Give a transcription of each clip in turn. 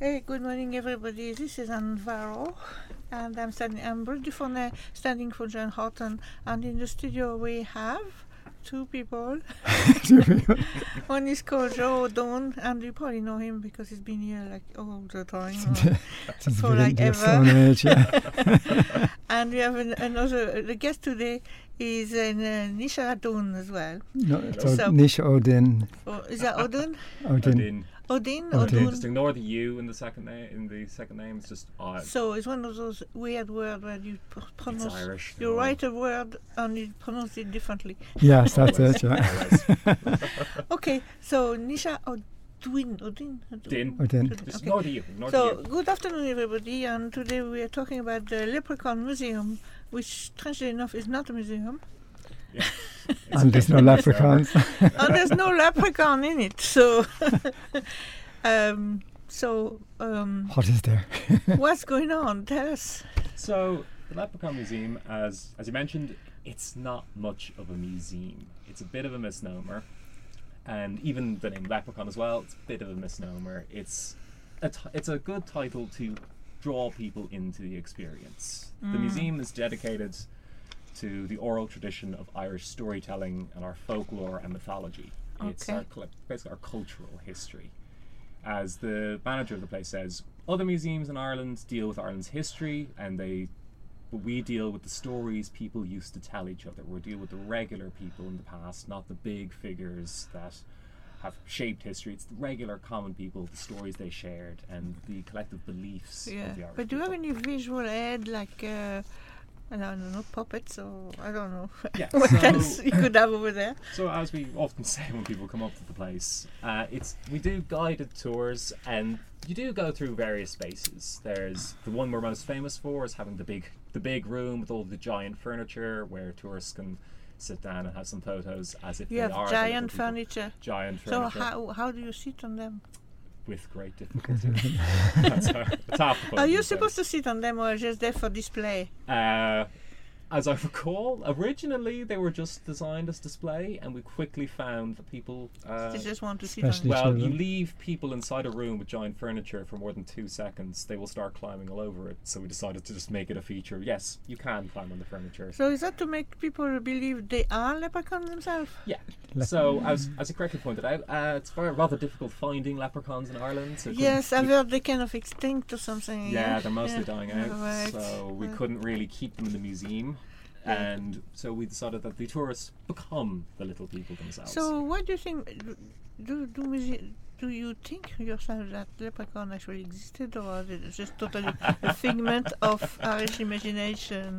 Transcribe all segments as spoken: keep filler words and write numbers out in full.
Hey, good morning, everybody. This is Anne Varro, and I'm standing. I'm Bridget Fournet, standing for John Horton. And in the studio we have two people. One is called Joe O'Donnell, and you probably know him because he's been here like all the time, for like ever. Age, yeah. And we have an, another. The guest today is uh, Nisha O'Donnell as well. No, it's So- o- Nisha Odin. Oh, is that O'Donnell? Odin. Odin. Odin? Odin. O'Donnell? Just ignore the U in the second name. In the second name, it's just uh, So it's one of those weird words where you pr- it's pronounce. Irish. You no. write a word and you pronounce it differently. Yes, that's Always, it, yeah. always. Okay, so Nisha Odin. Odin? Din. Odin. Just Okay. ignore the U. Ignore So, the U. good afternoon, everybody, and today we are talking about the Leprechaun Museum, which, strangely enough, is not a museum. Yeah. And there's no leprechauns. And there's no leprechaun in it, so... um, so, um, What is there? what's going on? Tell us. So the Leprechaun Museum, as as you mentioned, it's not much of a museum. It's a bit of a misnomer, and even the name Leprechaun as well, it's a bit of a misnomer. It's a t- it's a good title to draw people into the experience. The museum is dedicated to the oral tradition of Irish storytelling and our folklore and mythology. It's Okay. our colle- basically our cultural history. As the manager of the place says, other museums in Ireland deal with Ireland's history, and they, but we deal with the stories people used to tell each other. We deal with the regular people in the past, not the big figures that have shaped history. It's the regular common people, the stories they shared, and the collective beliefs Yeah. of the Irish But do you have people. any visual aid, like, uh, I don't know, puppets, or I don't know. Yeah, what so- else you could have over there? So as we often say when people come up to the place, uh, it's we do guided tours, and you do go through various spaces. There's the one we're most famous for is having the big the big room with all the giant furniture where tourists can sit down and have some photos as if You they have are the giant little people. furniture. Giant So furniture how how do you sit on them? with great difficulty. That's our, that's half the fun Are you these days. supposed to sit on them, or just there for display? Uh, as I recall, originally they were just designed as display, and we quickly found that people. Uh, They just want to sit on especially- them. well, you children. leave people inside a room with giant furniture for more than two seconds, they will start climbing all over it. So we decided to just make it a feature. Yes, you can climb on the furniture. So is that to make people believe they are leprechauns themselves? Yeah. Le- So as as you correctly pointed out, uh, it's very rather difficult finding leprechauns in Ireland. So we Yes, couldn't- I've heard they kind of extinct or something. Yeah, they're mostly Yeah. dying out, Right. so we Right. couldn't really keep them in the museum. Yeah. And so we decided that the tourists become the little people themselves. So what do you think? Do do muse- do you think yourself that leprechaun actually existed, or is it just totally a figment of Irish imagination?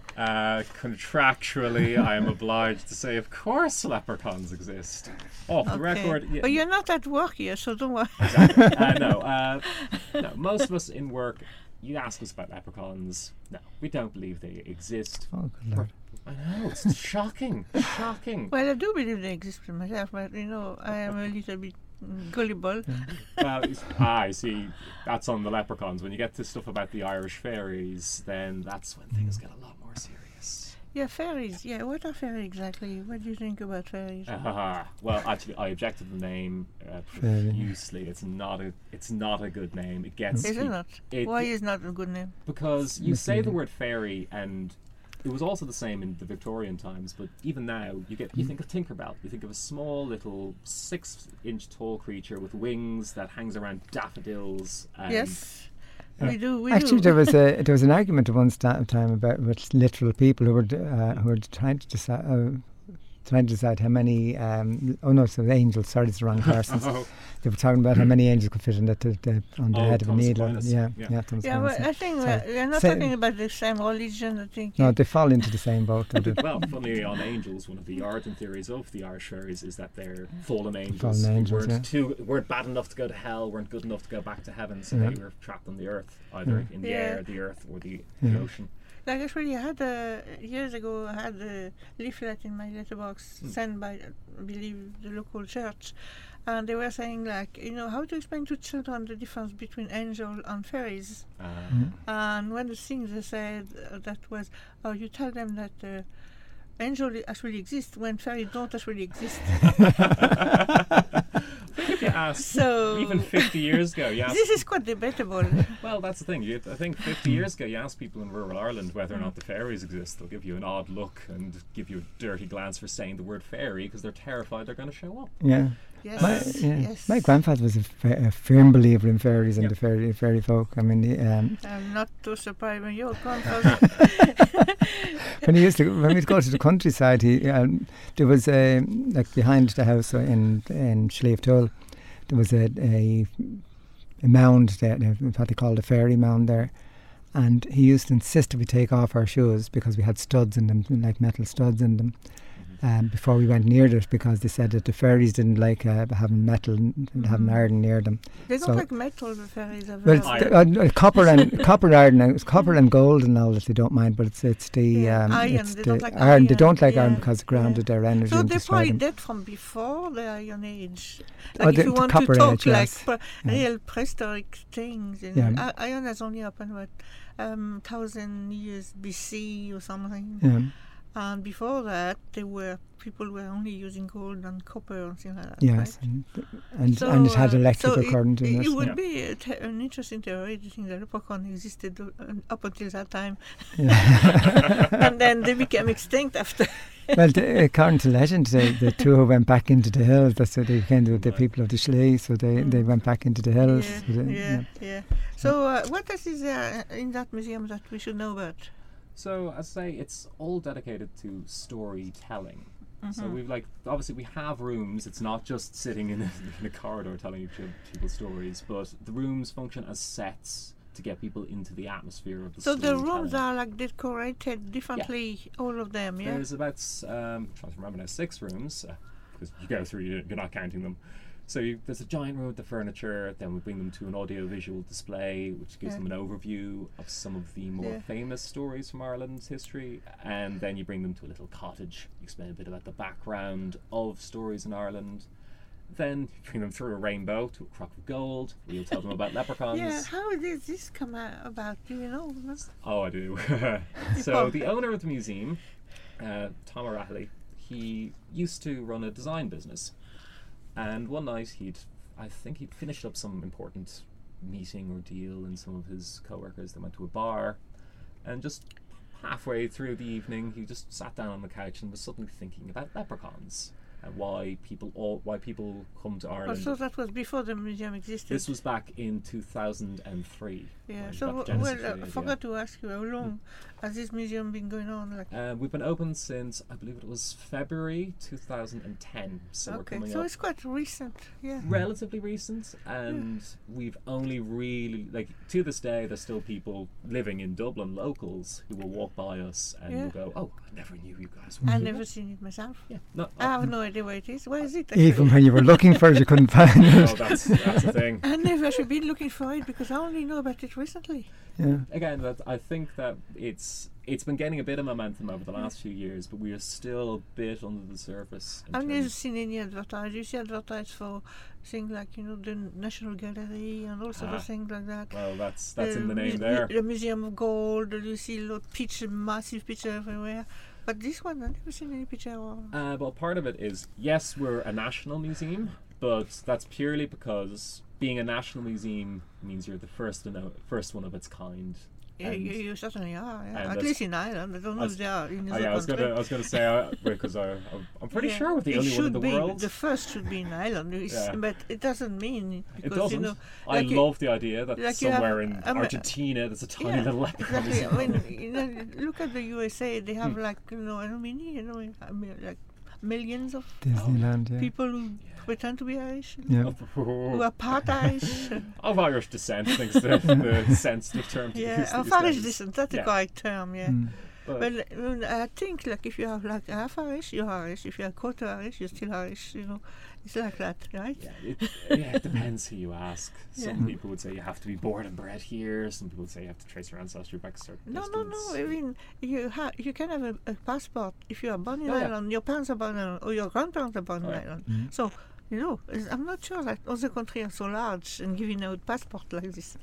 Uh, contractually, I am obliged to say, of course, leprechauns exist. Off the record, yeah, But you're not at work here, so don't worry. exactly. uh, no, uh, no, most of us in work, you ask us about leprechauns. No, we don't believe they exist. Oh, good lord. I know, it's shocking, shocking. Well, I do believe they exist myself, but you know, I am a little bit mm, gullible. Well, it's- ah, I see. That's on the leprechauns. When you get to stuff about the Irish fairies, then that's when things get a lot more serious. Yeah, fairies. Yeah, what are fairies exactly? What do you think about fairies? Ah, well, actually, I object to the name uh, Fairy. profusely. It's not a. It's not a good name. It gets. Is it peop- not? it- Why is not a good name? Because you say the Misleading. word fairy, and it was also the same in the Victorian times. But even now, you get you think of Tinkerbell. You think of a small little six-inch tall creature with wings that hangs around daffodils. And Yes, Uh, we do. We Actually, do. there was a there was an argument at one sta- time about with literal people who were d- uh, who were trying to decide uh, trying to decide how many. Um, oh no, so the angels. Sorry, it's the wrong persons. Oh, They were talking about how many angels could fit in the, the, the, on the Oh, head of a Thomas needle. Aquinas. Yeah, Yeah. yeah, Thomas Yeah, well, Aquinas. I think So, we're, we're not same- talking about the same religion. I think. No, they fall into the same boat. don't they? well, funnily on angels, one of the origin theories of the Irish fairies is that they're fallen angels. Fallen who angels, weren't yeah. too weren't bad enough to go to hell, weren't good enough to go back to heaven, so Yeah. they were trapped on the earth, either in the Yeah. air, the earth, or the, Yeah. the ocean. Like actually, I had a, years ago, I had a leaflet in my letterbox Mm. sent by, I believe, the local church, and they were saying like, you know, how to explain to children the difference between angel and fairies. Uh, Mm. And one of the things they said uh, that was, oh, you tell them that uh, angel actually exist when fairy don't actually exist. I think if you ask, So even fifty years ago, you asked, this is quite debatable. well, that's the thing. You, I think fifty years ago, you ask people in rural Ireland whether or not the fairies exist. They'll give you an odd look and give you a dirty glance for saying the word fairy because they're terrified they're going to show up. Yeah. Yes, My, yeah. yes. My grandfather was a, fa- a firm believer in fairies and Yep. the fairy fairy folk. I mean, he, um, I'm not too surprised when you're grandfather. when he used to when we'd go to the countryside, he um, there was a like behind the house in in Slieve Tull, there was a, a a mound there, what they called a fairy mound there, and he used to insist that we take off our shoes because we had studs in them, like metal studs in them. Um, before we went near it, because they said that the fairies didn't like uh, having metal, and having iron near them. They don't So- like metal, the fairies are Well, very it's the, uh, uh, copper and copper, iron, uh, it's copper and gold and all that they don't mind, but it's it's the Yeah, um, iron, it's they the don't like iron. They iron, don't like iron yeah, because it grounded their energy So and they're destroyed probably them. dead from before the Iron Age. Oh, Like the- if you the want Copper to talk Age, like yes. pre- Yeah. real prehistoric things, you Yeah. know, I- iron has only happened what um, thousand years B C or something. Yeah. And before that, there were people were only using gold and copper and things like that. Yes, right? and, and, So, and it had uh, electrical so current it, in it it. would Yeah. be a te- an interesting theory to think that leprechaun existed uh, up until that time, Yeah. and then they became extinct after. Well, the, according to legend, the, the two who went back into the hills, that's what they became the, the Right. people of the Slee, so they, Mm. they went back into the hills. Yeah, so they- yeah, yeah. So, uh, what else is there in that museum that we should know about? So, as I say, it's all dedicated to storytelling. So Mhm. we've like obviously we have rooms. It's not just sitting in a, in a corridor telling you ch- people stories, but the rooms function as sets to get people into the atmosphere of the So the storytelling. rooms are like decorated differently, all of them, yeah. There's about s- um, I'm trying to remember now six rooms uh, because you go through you- you're not counting them. So you, there's a giant room with the furniture. Then we bring them to an audio-visual display, which gives Yeah. them an overview of some of the more Yeah. famous stories from Ireland's history. And then you bring them to a little cottage. You explain a bit about the background of stories in Ireland. Then you bring them through a rainbow to a crock of gold. Where you'll tell them about leprechauns. Yeah, how did this come out about? Do you know? Oh, I do. So the owner of the museum, uh, Tom O'Reilly, he used to run a design business, and one night he'd, I think he'd finished up some important meeting or deal, and some of his co-workers, they went to a bar, and just halfway through the evening, he just sat down on the couch and was suddenly thinking about leprechauns and why people all why people come to Oh, Ireland. so that was before the museum existed. This was back in two thousand three. yeah. when So Doctor w- Genesis well, uh, really I did, forgot to ask you, how long has this museum been going on? Like, Uh, we've been open since I believe it was February two thousand ten, so we're okay, coming so up it's quite recent. Yeah. relatively recent, and we've only really like to this day there's still people living in Dublin, locals, who will walk by us and Yeah. will go, "Oh, I never knew you guys were I've here." never seen it myself. Yeah, no, I have no idea where it is. Where is it? Even actually? when you were looking for it, you couldn't find no, it. that's that's the thing. I never actually been looking for it because I only know about it recently. Yeah. Again, that I think that it's it's been gaining a bit of momentum over the last few years, but we are still a bit under the surface. in I've never terms- seen any advertise. You see advertise for things like, you know, the National Gallery and all sorts Ah. of things like that. Well, that's that's Uh, in the name mu- there. The Museum of Gold, you see lot picture, massive picture everywhere. But this one, I've never seen any picture. Or, Uh, well, part of it is, yes, we're a national museum, but that's purely because being a national museum means you're the first, in a, first one of its kind. yeah, and- you, you certainly are. and Yeah. At that's- least in Ireland. I don't know I if s- they are in Oh, other yeah, I was country. gonna, I was gonna say uh, because I, I'm- I'm pretty Yeah. sure we're the It only one in should the be, world. The first should be in Ireland, it's- Yeah. but it doesn't mean It because doesn't. you know. I like you- love the idea that like you have, somewhere in um, Argentina there's a tiny yeah, little leprechaun exactly. I museum. mean, you know, look at the U S A. They have Hmm. like you know, how many, you know, I mean, like millions of Disneyland, yeah. people who pretend to be Irish, you know, Yeah. who are part Irish. Of Irish descent, I think is the, the sensitive term to Yeah, use of these Irish days. descent. That's Yeah. a correct term. Yeah. Mm. But Well, um, I think like if you have like half Irish, you're Irish. If you're quarter Irish, you're still Irish. You know, it's like that, right? yeah, it, yeah, it depends who you ask. Some Yeah. people would say you have to be born and bred here. Some people would say you have to trace your ancestry back a certain No, distance. no, no. I mean, you ha- you can have a, a passport if you are born in Oh, yeah. Ireland. Your parents are born in Ireland, or your grandparents are born Oh, in yeah. Ireland. Mhm. So You know, is- I'm not sure that other countries are so large and giving out passport like this.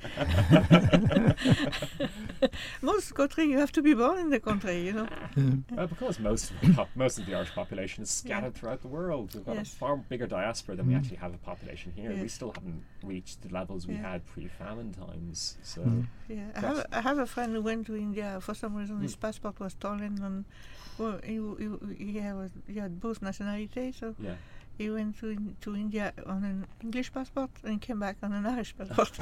Most countries, you have to be born in the country, you know. Well, because most of the pop- most of the Irish population is scattered throughout the world. We've got Yes. a far bigger diaspora than we actually have a population here. We Yes. still haven't reached the levels we Yeah. had pre-famine times. So Yeah, I That's- have, a, I have a friend who went to India. For some reason, his passport was stolen, and well, he, he, he, had, he had both nationalities. So yeah. he went to in, to India on an English passport and came back on an Irish passport.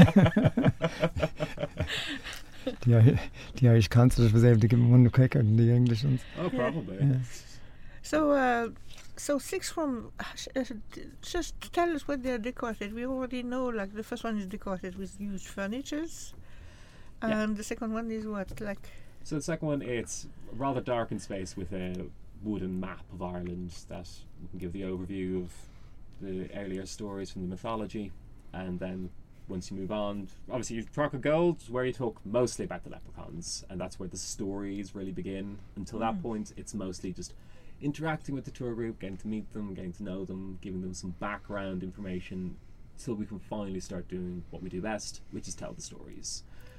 The, Ir- the Irish consulate was able to give him one quicker than the English ones. Oh, probably. Yeah. So, uh, so six from sh- uh, d- just tell us what they are decorated. We already know, like the first one is decorated with huge furnitures, Yeah. and the second one is what, like So the second one, it's rather dark in space with a wooden map of Ireland that can give the overview of the earlier stories from the mythology, and then once you move on, obviously Troika Gold is where you talk mostly about the leprechauns, and that's where the stories really begin. Until that point, it's mostly just interacting with the tour group, getting to meet them, getting to know them, giving them some background information, till we can finally start doing what we do best, which is tell the stories.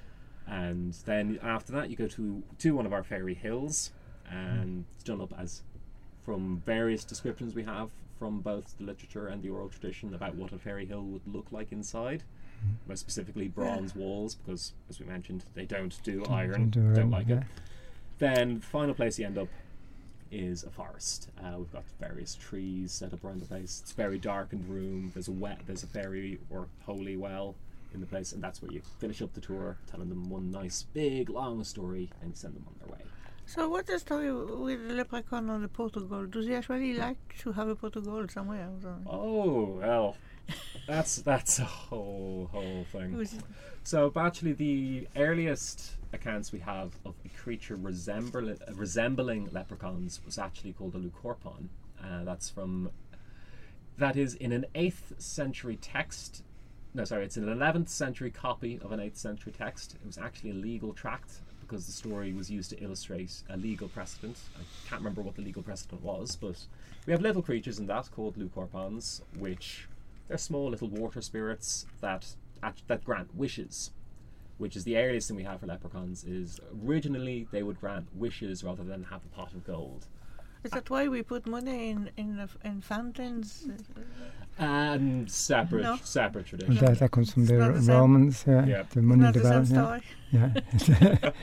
And then after that, you go to to one of our fairy hills, and it's done up as from various descriptions we have from both the literature and the oral tradition about what a fairy hill would look like inside. Most specifically, bronze walls, because as we mentioned, they don't do iron, do don't iron, like yeah. it. Then, final place you end up is a forest. Uh, we've got various trees set up around the place. It's very darkened room. There's a wet, there's a fairy or holy well in the place, and that's where you finish up the tour, telling them one nice big long story, and send them on their way. So what's the story with the leprechaun on the Portugal? Do they actually like to have a Portugal somewhere? or something? Oh well, that's that's a whole whole thing. Was it- So, but actually, the earliest accounts we have of a creature resemble, resembling leprechauns was actually called a leucorpon. Uh, that's from that is in an eighth century text. No, sorry, it's an eleventh century copy of an eighth century text. It was actually a legal tract because the story was used to illustrate a legal precedent. I can't remember what the legal precedent was, but we have little creatures in that called leucorpons, which they're small little water spirits that act- that grant wishes, which is the earliest thing we have for leprechauns. Is originally they would grant wishes rather than have a pot of gold. Is that why we put money in in, the f- in fountains? And separate No. separate Well, tradition. that, that comes from It's the not the same. Romans, yeah, Yeah. the money Not the same development. story. Yeah,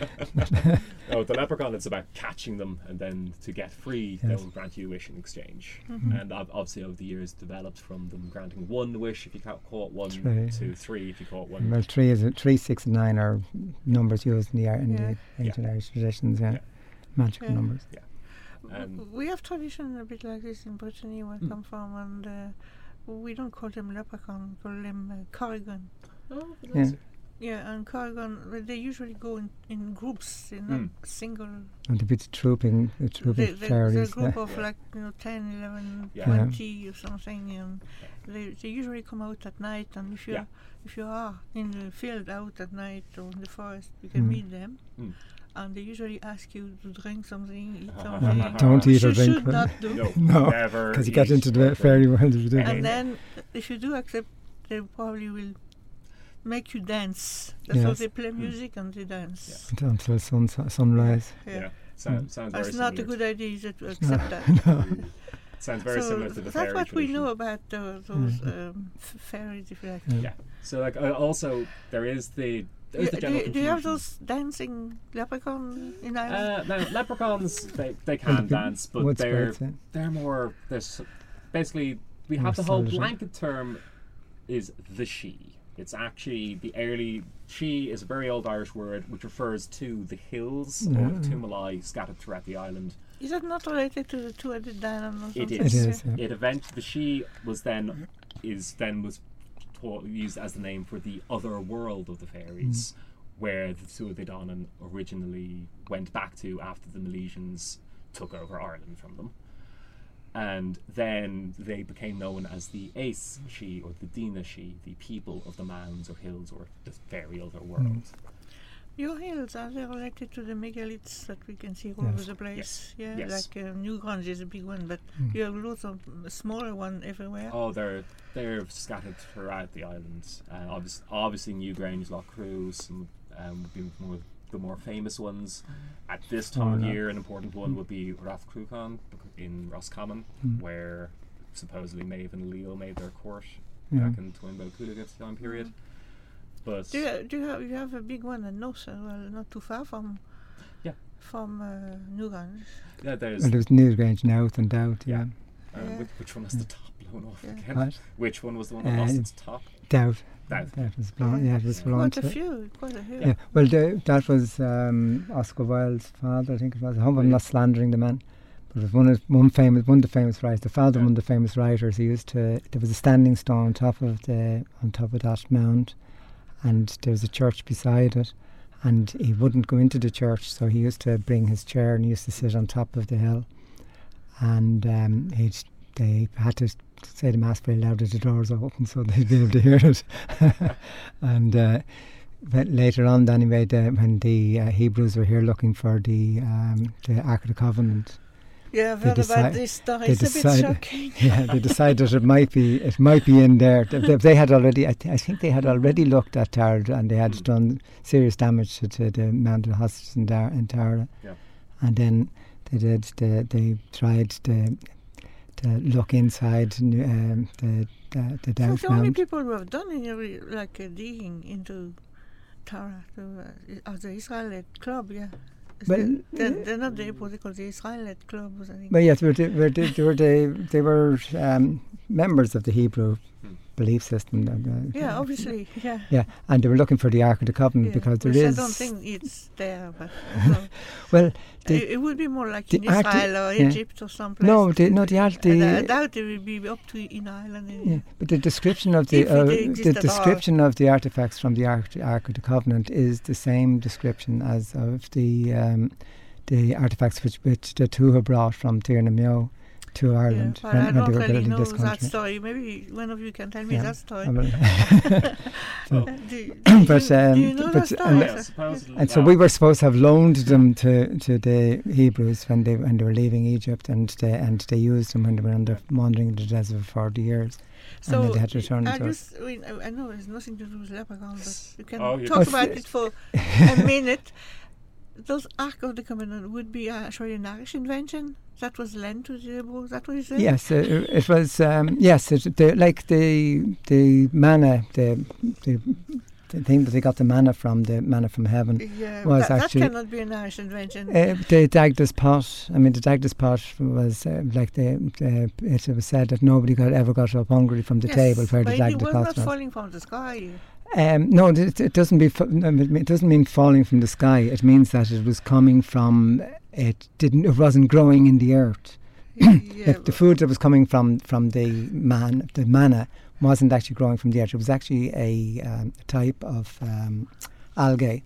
Oh, the leprechaun, it's about catching them, and then to get free, Yes. they'll grant you a wish in exchange. Mm-hmm. And ob- obviously, over the years, developed from them granting one wish if you ca- caught one, Three. to three if you caught one. well, three is a, three, six, and nine are numbers used in the ar- in Yeah. the ancient Irish traditions. Yeah, Yeah. magical Yeah. numbers. And- W- we have tradition a bit like this in Brittany, where I Mm. come from, and uh, we don't call them leprechaun, we call them uh, corrigan. Oh, Yeah. Yeah, and corrigan, well, they usually go in, in groups, they're not Mm. single. And the bit trooping, the They, trooping they, they're a fairies. group Yeah. of like, you know, ten, eleven, Yeah. twenty or something, and they, they usually come out at night, and if you Yeah. if you are in the field out at night or in the forest, you can Mm. meet them. Mm. And they usually ask you to drink something, eat Uh, something. Don't which eat or you drink, should but- not do. No, No, never. Because you get eat into the or fairy drink. world if you do. And And then, if you do accept, they probably will make you dance. That's how Yes. they play music and they dance. Until sun, sunrise. Yeah. Yeah, sounds sounds very That's not a similar. good idea is it, to accept that. Sounds very so similar to the that's fairy what we tradition. know about uh, those Mhm. um, f- fairies, if you like. Yeah. Yeah. So like uh, also there is the there's Yeah, the do, general you, do you have confusion. those dancing leprechaun in Ireland? Uh, now leprechauns they, they Well, can the dance, but wood they're spirits, yeah. they're more there's basically we More have the whole solitary. blanket term is the she. It's actually the early she is a very old Irish word which refers to the hills Yeah. of Tumalai scattered throughout the island. Is that not related to the two-headed diamond or something? It is. It is, yeah. It event the she was then is then was taught, used as the name for the other world of the fairies, where the Tuatha originally went back to after the Milesians took over Ireland from them. And then they became known as the Aes she or the Dina she, the people of the mounds or hills or the fairy other world. Your hills, are they related to the megaliths that we can see all Yes. over the place? Yeah, Yes. like uh, Newgrange is a big one, but Mm. you have lots of smaller one everywhere. Oh, they're they're scattered throughout the island. Uh, obviously, obviously Newgrange, Lough Crew, some um, would be one of the more famous ones. At this time Oh, of no. year, an important one would be Rathcruachan in Roscommon, Mm. where supposedly Maeve and Leo made their court Yeah. back in Twinbell Cooligan time period. But Do you, do you have you have a big one in North as well, not too far from Yeah. from uh, Newgrange? yeah, there's Well, there's Newgrange now, without doubt, yeah. um, Yeah. which, which one was the top blown off Yeah. again? What? Which one was the one that Uh, lost its top? Doubt. Doubt. That was blown, yeah, it was Yeah. blown Quite to a few, quite a few. Yeah, well, the, that was um, Oscar Wilde's father, I think it was. I hope I'm Yeah. not slandering the man, but it was one of one famous, one of the famous writers. The father, Yeah. of one of the famous writers. He used to. There was a standing stone on top of the on top of that mound, and there was a church beside it, and he wouldn't go into the church, so he used to bring his chair and he used to sit on top of the hill, and um, he'd they had to say the mass very loud as the doors open so they'd be able to hear it. And uh, but later on, anyway, the, when the uh, Hebrews were here looking for the um, the Ark of the Covenant, Yeah, I've They heard about decide- this story. they It's a bit decide- shocking. yeah, they decided that it might be it might be in there. They, they- they had already, I, th- I think they had already looked at Tara, and they had Mm. done serious damage to, to the mountain hostages in, Dar- in Tara. Yeah. And then they did. The, they tried to to look inside um, the the, the So Doubt the only Mound. people who have done any re- like uh, digging into Tara to, uh, are the Israelite club, yeah. Is Well, the- they're, they're not the what they call the Israelite club, I think. But yes, they were, they were, they were, they, they were um, members of the Hebrew Hmm. belief system. uh, uh, Yeah, obviously, yeah. Yeah, and they were looking for the Ark of the Covenant yeah. because there Which is. I don't think it's there, but no. Well, the, it, it would be more like the in Ark- Israel or yeah. Egypt or someplace. no, the, no, the, Ark- And I the doubt it would be up to in Ireland. yeah, Anyway. but the description of the If it uh, exists the at all. description of the artifacts from the Ark, Ark of the Covenant is the same description as of the um, the artifacts which, which the two have brought from Tirnamio to Ireland Yeah, but when, I when they don't were really building know this that country. story. Maybe one of you can tell me Yeah, that story. I will. Oh. Uh, do, do But, you, um, do you know but, that uh, story? Yeah, supposedly. And so well, we were supposed to have loaned them to, to the Hebrews when they when they were leaving Egypt, and they and they used them when they were under wandering in the desert for forty years. So and then they had to return I to us. just, I, mean, I I know it's nothing to do with leprechaun, but you can Oh, you talk can- about it for a minute. Those Ark of the Covenant would be uh, actually an Irish invention that was lent to the Hebrews. That what you said? Yes, uh, it was. Um, yes, it, the, like the the manna, the, the the thing that they got the manna from, the manna from heaven. Yeah, was that, actually- that cannot be an Irish invention. Uh, the Dagdas pot. I mean, the Dagdas pot was uh, like the. the it was said that nobody got ever got up hungry from the Yes, table where the but it Dagdas was pot not was. falling from the sky. Um, no, it, it doesn't be. Fa- no, it doesn't mean falling from the sky. It means that it was coming from. It didn't. It wasn't growing in the earth. yeah, If the food that was coming from from the man, the manna, wasn't actually growing from the earth. It was actually a um, type of um, algae,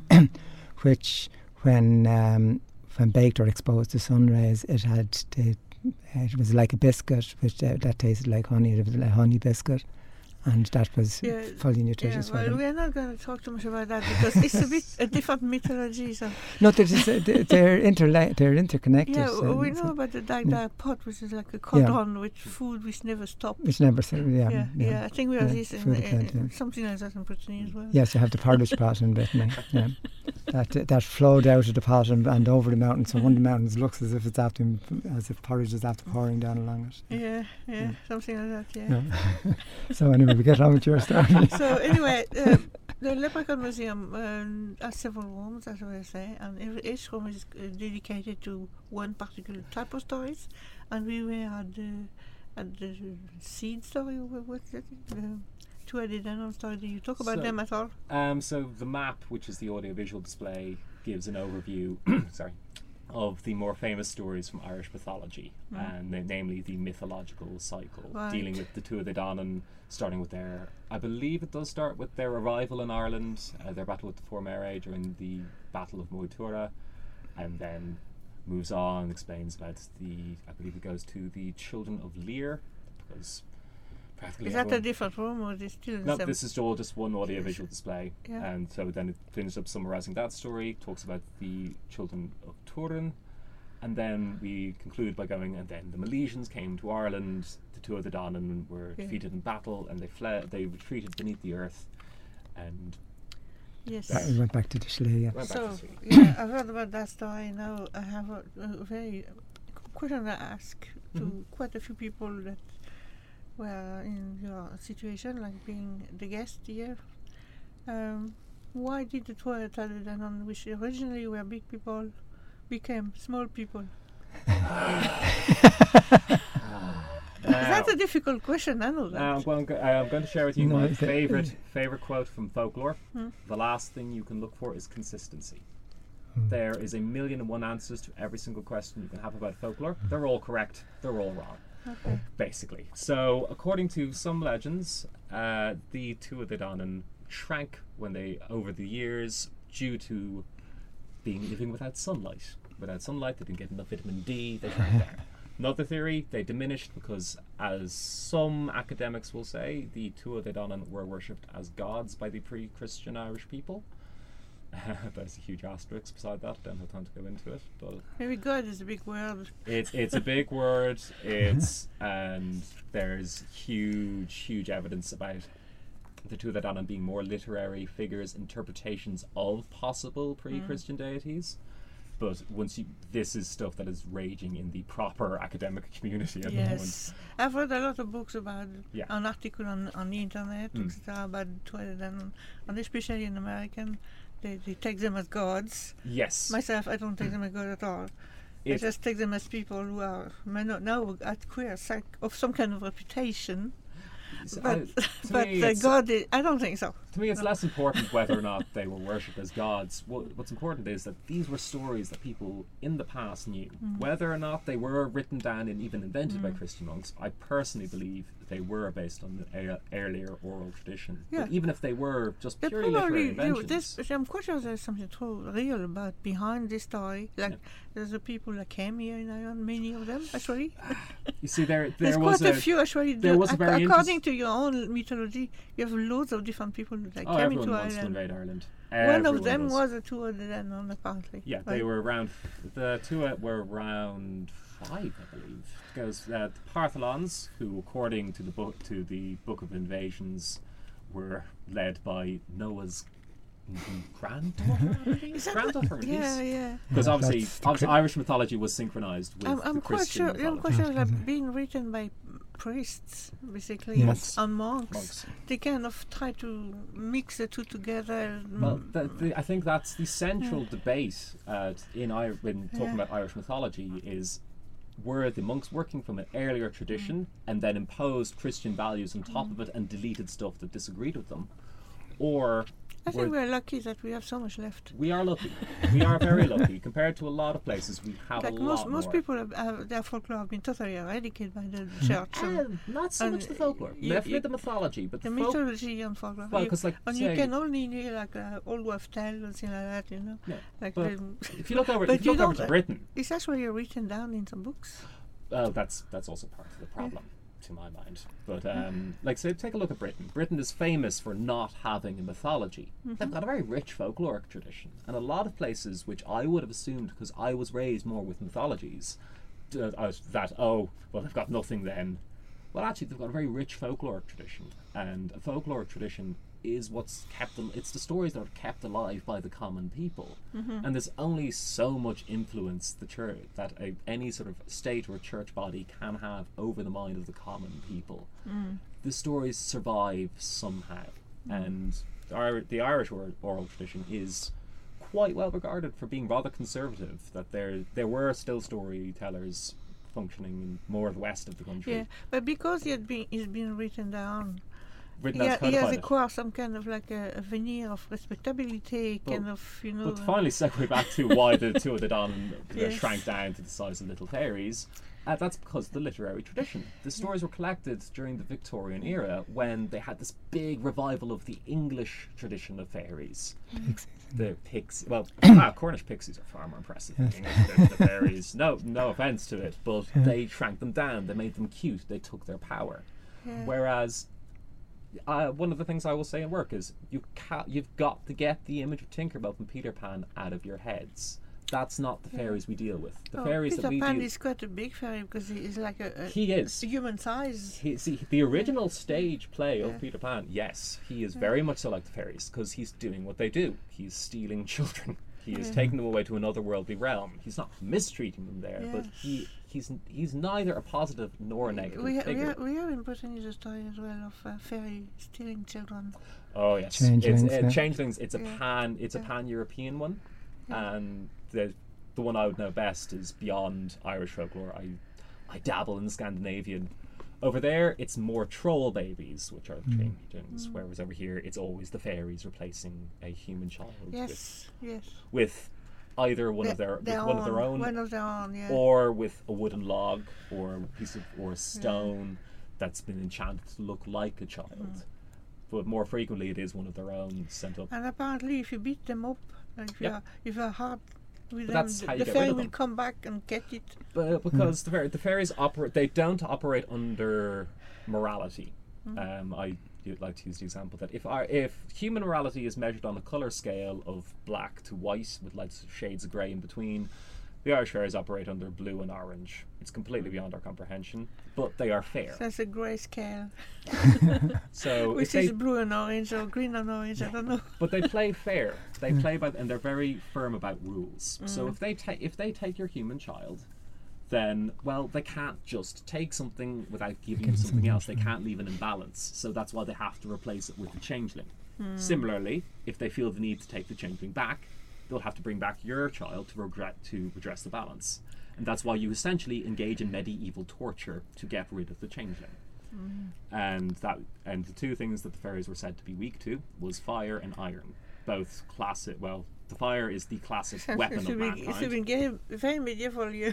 which, when um, when baked or exposed to sun rays, it had the, it was like a biscuit, which uh, that tasted like honey. It was like a honey biscuit. And that was Yeah, fully yeah, nutritious for well, them. we're not going to talk too much about that because it's a bit a different mythology. So No, they're, just, uh, they're, they're, interla- they're interconnected. yeah, so we it's, know uh, about the Dagda yeah. pot, which is like a cauldron with food which never stops. It's never so, yeah, Yeah, yeah, I think we have yeah, this in, food in, plant, yeah. something like that in Brittany as well. Yes, you have the porridge pot in Brittany. Yeah. That that flowed out of the pot and, and over the mountain. So one of the mountains looks as if it's after, as if porridge is after pouring down along it. Yeah, yeah, Yeah. something like that. Yeah. Yeah. So anyway, we get on with your story. So anyway, uh, the Leprechaun Museum um, has several rooms, as I say, and every, each room is uh, dedicated to one particular type of stories. And we were at the at the seed story, or what- what's that? The two-headed animal story. Did you talk about So- them at all? Um, so the map, which is the audiovisual display, gives an overview. sorry. Of the more famous stories from Irish mythology, Mm. and then namely the mythological cycle, Right. dealing with the two of the Danan, starting with their, I believe it does start with their arrival in Ireland, uh, their battle with the Formere during the Battle of Moytura, and then moves on and explains about the, I believe it goes to the children of Lear, because practically Is that a everyone. different room or is it still the No, same? this is all just one audio-visual display, Yeah. and so then it finishes up summarising that story, talks about the children of Turin, and then we conclude by going, and then the Milesians came to Ireland, the Tuatha De Danann were Yeah. defeated in battle, and they fled, they retreated beneath the earth, and Yes. That we went back to the Schley. Yeah. went back So, to sea. yeah, I've heard about that story now. I have a, a very question I ask to Mhm. quite a few people that were in your situation, like being the guest here. Um, why did the Tuatha De Danann, which originally were big people, became small people? That's a difficult question, I know that. Now, I'm, going, uh, I'm going to share with you No, my it's a- favorite favorite quote from folklore. Hmm. The last thing you can look for is consistency. Hmm. There is a million and one answers to every single question you can have about folklore. They're all correct. They're all wrong, Okay. basically. So, according to some legends, uh, the Tuatha De Danann shrank when they, over the years, due to being living without sunlight. Without sunlight, they didn't get enough vitamin D. They shrank down. Another theory, they diminished because, as some academics will say, the Tuatha De Danann were worshipped as gods by the pre-Christian Irish people. There's a huge asterisk beside that. Don't have time to go into it, but Maybe God is a big word. it's it's a big word. It's and there's huge huge evidence about the Tuatha De Danann being more literary figures, interpretations of possible pre-Christian deities. But once you, this is stuff that is raging in the proper academic community at the moment. Yes. I've read a lot of books about it. Yeah. An article on, on the internet, Mm. et cetera, about Tuatha De Danann, and especially in American, they, they take them as gods. Yes. Myself, I don't take them as God at all. I It- just take them as people who are may not now at queer psych of some kind of reputation. So But I- to but me, the it's- God, is, I don't think so. To me, it's less important whether or not they were worshipped as gods. What, what's important is that these were stories that people in the past knew. Mm. Whether or not they were written down and even invented by Mm. Christian monks, I personally believe they were based on the a- earlier oral tradition. Yeah. But even if they were just They purely literary probably do inventions, this. I'm quite sure there's something true, real about behind this story. Like Yeah. there's the people that came here in Ireland, many of them actually. you see, there There's there was quite a, a few actually. there The- was a ac- very according interest- to your own mythology, you have loads of different people that oh, came everyone into wants to Ireland. invade Ireland. One Everyone of them does. was a Tuatha De Danann, apparently. Yeah, right? they were around. The Tuatha were around five, I believe, because uh, the Partholons, who, according to the book to the Book of Invasions, were led by Noah's granddaughter. I believe? Is that Granddaughter, what- at yeah, least. yeah. Because Yeah, obviously, that's the obviously cri- Irish mythology was synchronized with I'm, the I'm quite Christian sure. I'm mythology. quite sure Yeah, that yeah. being written by priests, basically, Yes. and monks. Monks. They kind of try to mix the two together. Well, mm, the, the, I think that's the central debate uh, in Ir- when talking Yeah. about Irish mythology is were the monks working from an earlier tradition and then imposed Christian values on top of it and deleted stuff that disagreed with them, or I think were- we're lucky that we have so much left. we are lucky. We are very lucky compared to a lot of places. We have Like a most lot most more. people, have, have, their folklore have been totally eradicated by the church. and And not so and much the folklore, you- definitely you- the mythology, but the the, folk- mythology and folklore. well, You- because like and say, you can only hear like uh, old wife tale or something like that, you know. yeah, Like but the, if you look over, but if you you look over don't- to Britain, it's actually written down in some books. well, that's that's also part of the problem, to my mind. But um, like, say, take a look at Britain. Britain is famous for not having a mythology. They've got a very rich folkloric tradition, and a lot of places which I would have assumed, because I was raised more with mythologies, d- uh, that oh, well, they've got nothing then. Well, actually, they've got a very rich folkloric tradition, and a folkloric tradition is what's kept al- it's the stories that are kept alive by the common people. And there's only so much influence the church that a, any sort of state or church body can have over the mind of the common people. The stories survive somehow, and the, Ir- the Irish or- oral tradition is quite well regarded for being rather conservative. That there there were still storytellers functioning in more of the west of the country. Yeah, but because it been it's been written down, Written yeah, as he has codified. acquired some kind of like a, a veneer of respectability, Well, kind of you know. But to finally segue back to why the Tuatha De Danann uh, Yes. shrank down to the size of little fairies, uh, that's because of the literary tradition. The stories were collected during the Victorian era when they had this big revival of the English tradition of fairies. Pixies. The pixies, well, ah, Cornish pixies are far more impressive than the, the fairies. No, no offense to it, but Yeah. they shrank them down. They made them cute. They took their power. Yeah. Whereas uh, one of the things I will say in work is you ca- you've got to get the image of Tinkerbell and Peter Pan out of your heads. That's not the fairies we deal with. The Oh, fairies Peter that we Pan deal is quite a big fairy because he is like a, a He is. a human size. He, see, the original stage play Yeah. of Peter Pan, yes, he is very much so like the fairies because he's doing what they do. He's stealing children. He is Yeah. taking them away to another worldly realm. He's not mistreating them there, but Yes. he he's he's neither a positive nor a negative We, ha- we, figure. ha- we have in Britain is a story as well of uh, fairy stealing children. Oh yes, Changelings, it's, uh, yeah. Changelings. It's a Yeah. pan. It's a Yeah. pan-European one, Yeah. and the the one I would know best is beyond Irish folklore. I I dabble in Scandinavian. Over there, it's more troll babies, which are the changelings. Whereas over here, it's always the fairies replacing a human child Yes, yes. with, with either one of The- their, with their one of their own, One of their own, yeah. or with a wooden log or a piece of or a stone that's been enchanted to look like a child. But more frequently, it is one of their own sent up. And apparently, if you beat them up, like if Yep. you're if you're hard with But them, that's the, how you the get rid fairy of will them. come back and get it. But because the, fair, the fairies operate, they don't operate under morality. Um, I would like to use the example that if our, if human morality is measured on a colour scale of black to white with lots of shades of grey in between, the Irish fairies operate under blue and orange. It's completely beyond our comprehension, but they are fair. So that's a grey scale, So if which they, is blue and orange or green and orange. I don't know. but they play fair. They play by, and they're very firm about rules. So if they take if they take your human child, then well they can't just take something without giving you something else. They can't leave an imbalance. So that's why they have to replace it with the changeling. Similarly, if they feel the need to take the changeling back, they'll have to bring back your child to regret to redress the balance. And that's why you essentially engage in medieval torture to get rid of the changeling. And that and the two things that the fairies were said to be weak to was fire and iron. Both classic. Well, the fire is the classic weapon it's of been, it's mankind. been getting very medieval here.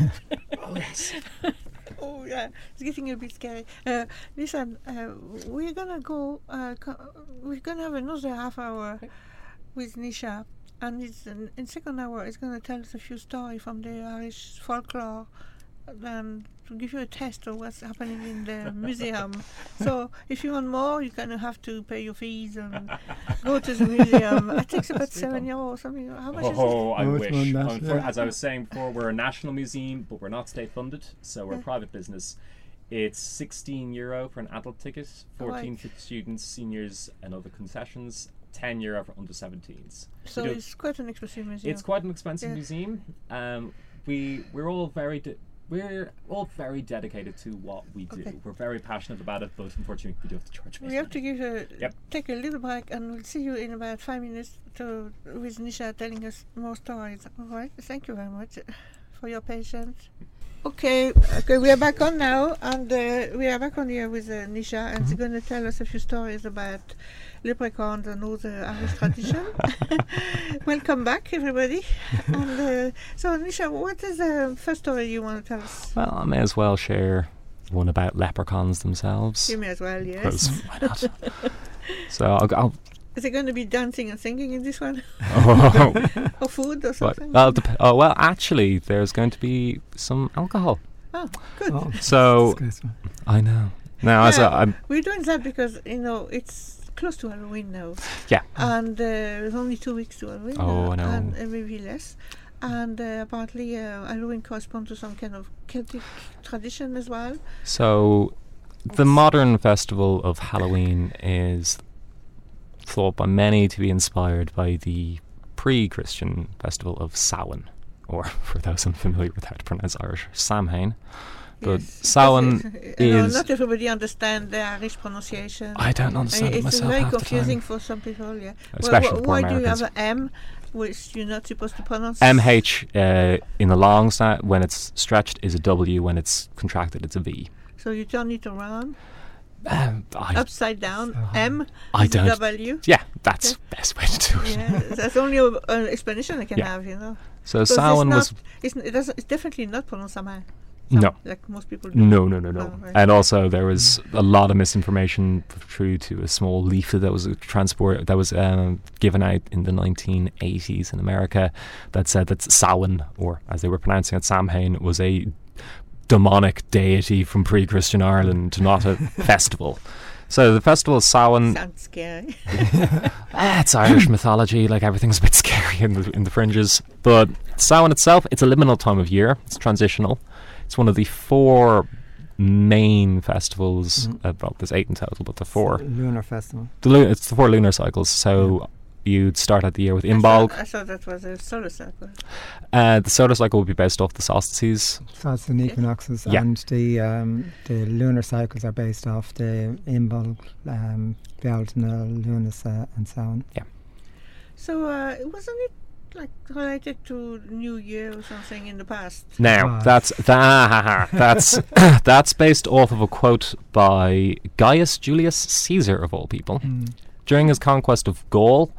Oh yes. Oh yeah, it's getting a bit scary. Uh, listen, uh, we're gonna go. Uh, co- we're gonna have another half hour with Nisha, and it's in, in second hour. It's gonna tell us a few stories from the Irish folklore, and to give you a taste of what's happening in the museum. So if you want more, you kind of have to pay your fees and go to the museum. It takes about seven euros or something. How much is it? Oh, I Oh, it's wish. more than that, Unfor- yeah. As I was saying before, we're a national museum, but we're not state funded, so we're a Yeah. private business. It's sixteen euro for an adult ticket, fourteen Right. for students, seniors, and other concessions. ten euro for under seventeens. So We do- it's quite an expensive museum. It's quite an expensive Yeah. museum. Um, we we're all very de- we're all very dedicated to what we do. Okay. We're very passionate about it, but unfortunately, we do have to charge. We have to give a Yep. take a little break, and we'll see you in about five minutes to with Nisha telling us more stories. All right. Thank you very much for your patience. Okay, okay, we are back on now, and uh, we are back on here with uh, Nisha, and she's going to tell us a few stories about leprechauns and all the Irish tradition. Welcome back, everybody. And uh, so, Nisha, what is the first story you want to tell us? Well, I may as well share one about leprechauns themselves. You may as well, yes. Because why not? So I'll, I'll Is it going to be dancing and singing in this one, oh, or food or but, something? well, dep- oh well, actually, there's going to be some alcohol. Oh, good. Oh, So disgraceful. I know. Now, as a, Yeah, I'm we're doing that because you know it's close to Halloween now, yeah. and uh, there's only two weeks to Halloween. Oh, now, I know. and uh, maybe less. And uh, apparently, uh, Halloween corresponds to some kind of Celtic tradition as well. So the modern festival of Halloween is thought by many to be inspired by the pre-Christian festival of Samhain, or for those unfamiliar with how to pronounce Irish, Samhain. But Yes, Samhain because, uh, you know, is. not everybody understands the Irish pronunciation. I don't understand Uh, it it's myself very half the confusing time. for some people. Yeah. Especially Why- for why do you Americans. have an M, which you're not supposed to pronounce? M H uh, in the long side, when it's stretched, is a W. When it's contracted, it's a V. So you turn it around, Um, I, upside down. So- M. I is don't. W. Yeah, that's the best way to do it. Yeah, that's only a- an explanation I can Yeah. have, you know. So Because Samhain it's, was not, it's, n- it doesn't, it's definitely not pronounced Samhain. no. Like most people do. No, no, no, no. Oh, right. And also, there was a lot of misinformation through to a small leaflet that was transport that was um, given out in the nineteen eighties in America that said that Samhain, or as they were pronouncing it, Samhain, was a demonic deity from pre-Christian Ireland, not a festival. So the festival is Samhain. Sounds scary. Ah, it's Irish mythology, like everything's a bit scary in the, in the fringes. But Samhain itself, it's a liminal time of year. It's transitional. It's one of the four main festivals. Mm. Uh, well, there's eight in total, but the four. It's a lunar festival. The lu- it's the four lunar cycles. So you'd start out the year with Imbolg. I thought, I thought that was a solar cycle. Uh, the solar cycle would be based off the solstices. So it's the equinoxes, Yeah. and the um, the lunar cycles are based off the Imbolg, um, Bealtaine, Lunasa, and so on. So uh, wasn't it like related to New Year or something in the past? Now Ah. that's that, that's that's based off of a quote by Gaius Julius Caesar, of all people. Mm. During his conquest of Gaul,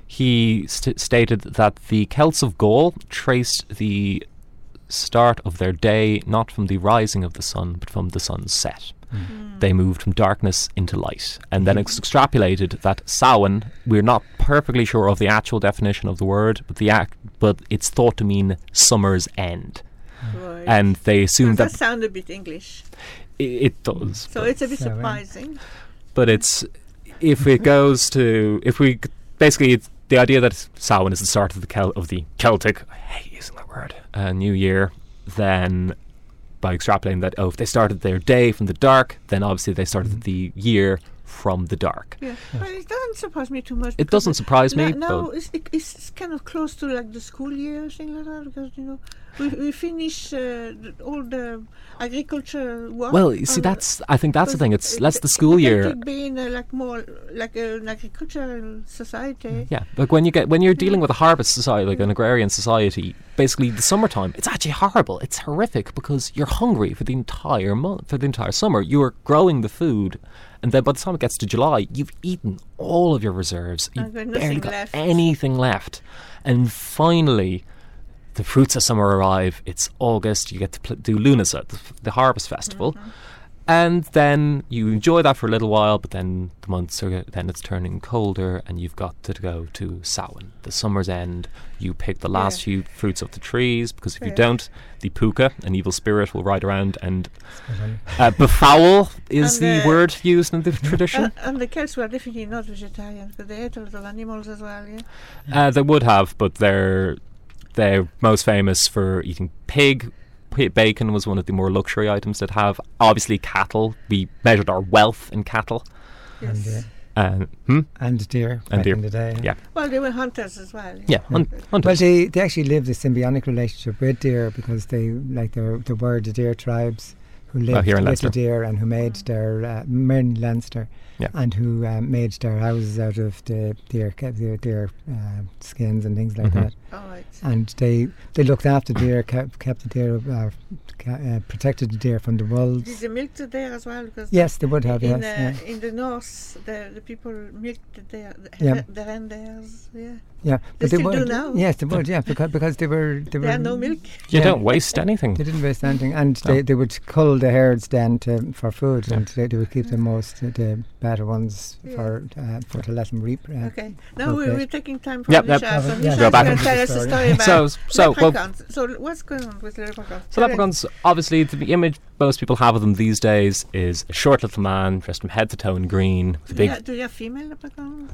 he st- stated that the Celts of Gaul traced the start of their day not from the rising of the sun, but from the sun's set. Mm. They moved from darkness into light, and then it's extrapolated that Samhain, we're not perfectly sure of the actual definition of the word, but the act, but it's thought to mean summer's end, Right. and they assumed Does that that sound a bit English? i- it does. So it's a bit Samhain. surprising. But it's if it goes to if we c- basically it's the idea that Samhain is the start of the Cel- of the Celtic, I hate using that word, uh, New Year, then by extrapolating that, oh, if they started their day from the dark, then obviously they started Mhm. the year from the dark. Yeah, Yeah. but it doesn't surprise me too much. It because doesn't surprise me, Now, now but it's, it, it's kind of close to like the school year, thing like that, because you know we we finish uh, the, all the agriculture work. well, you see, on the- that's I think that's the because thing. It's it- less the it- school it year. Celtic being uh, like more like an agricultural society. Yeah, like when you get when you're dealing with a harvest society, like an agrarian society, basically the summertime, it's actually horrible. It's horrific because you're hungry for the entire month, for the entire summer. You're growing the food, and then by the time it gets to July, you've eaten all of your reserves. You've I've got barely nothing got left. anything left, and finally, the fruits of summer arrive. It's August. You get to pl- do Lunasa, the, f- the harvest festival. Mhm. And then you enjoy that for a little while, but then the months are then it's turning colder, and you've got to go to Samhain, the summer's end. You pick the last Yeah. few fruits off the trees, because if you Yeah. don't, the puka, an evil spirit, will ride around and Spot on. uh, befoul is And, the uh, word used in the tradition. Uh, and the Celts were definitely not vegetarian, because they ate a lot of animals as well. Yeah. Uh, they would have, but they're they're most famous for eating pig. P- Bacon was one of the more luxury items that have. Obviously, cattle. We measured our wealth in cattle. And, Yes. uh, Uh, hmm? and deer And back deer. in the day. Yeah. Well, they were hunters as well. Yeah, hun- Well, hunters. they, they actually lived a symbiotic relationship with deer because they like there there were the deer tribes who lived here in with Leinster. the deer and who made their uh, in Leinster, Yeah. and who um, made their houses out of the deer ca- their deer uh, skins and things like Mhm. that. All right. And they they looked after deer, kept kept the deer, uh, ca- uh, protected the deer from the wolves. Did they milk the deer as well? Because Yes, they would have. in, Yes, uh, yeah. in the north, the, the people milked the deer, the, Yeah. yeah. the reindeers. Yeah. yeah. they they still do would. now. Yes, they would. Yeah, because because they were they They were had no milk. You yeah. don't waste anything. They didn't waste anything, and No. they, they would cull the herds then to, for food, Yeah. and they, they would keep the most uh, the better ones Yeah. for uh, for to let them reap. Uh, Okay. Now we, okay. we're taking time for Yep, Nisha. yep. So Yeah. Nisha Go is back going to into tell the us a story. story about So, so well, leprechauns. So what's going on with leprechauns? so leprechauns. Obviously, the image most people have of them these days is a short little man dressed from head to toe in green, with a Do big. you, ha- do you have female leprechauns?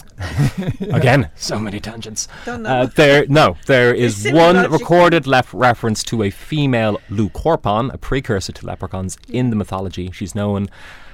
Again, so many tangents. Don't know. Uh, there, no, there is It's one symbological. recorded lef- reference to a female Leucorpon, a precursor to leprechauns in the mythology. She's known.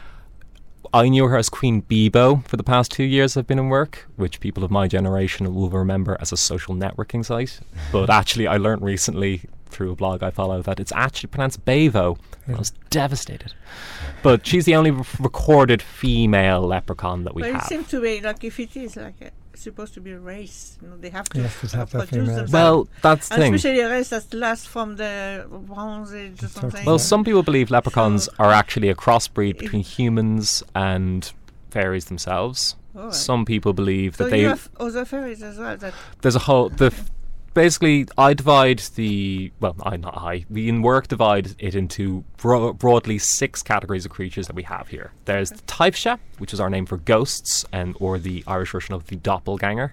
I knew her as Queen Bebo for the past two years I've been in work, which people of my generation will remember as a social networking site. But actually, I learnt recently through a blog I follow that it's actually pronounced Bevo. I was devastated. But she's the only r- recorded female leprechaun that we But it have. seems to be like if it is like a, supposed to be a race, you know, they have to Yes, it's uh, have to have produce females. themselves. Well, that's the And thing. especially a race that lasts from the Bronze Age or something. Well, some people believe leprechauns So- are actually a crossbreed If- between humans and fairies themselves. All right. Some people believe So that they you have other fairies as well. That there's a whole the f- basically I divide the well I not I we in work divide it into bro- broadly six categories of creatures that we have here. There's the Taifsha, which is our name for ghosts, and or the Irish version of the doppelganger.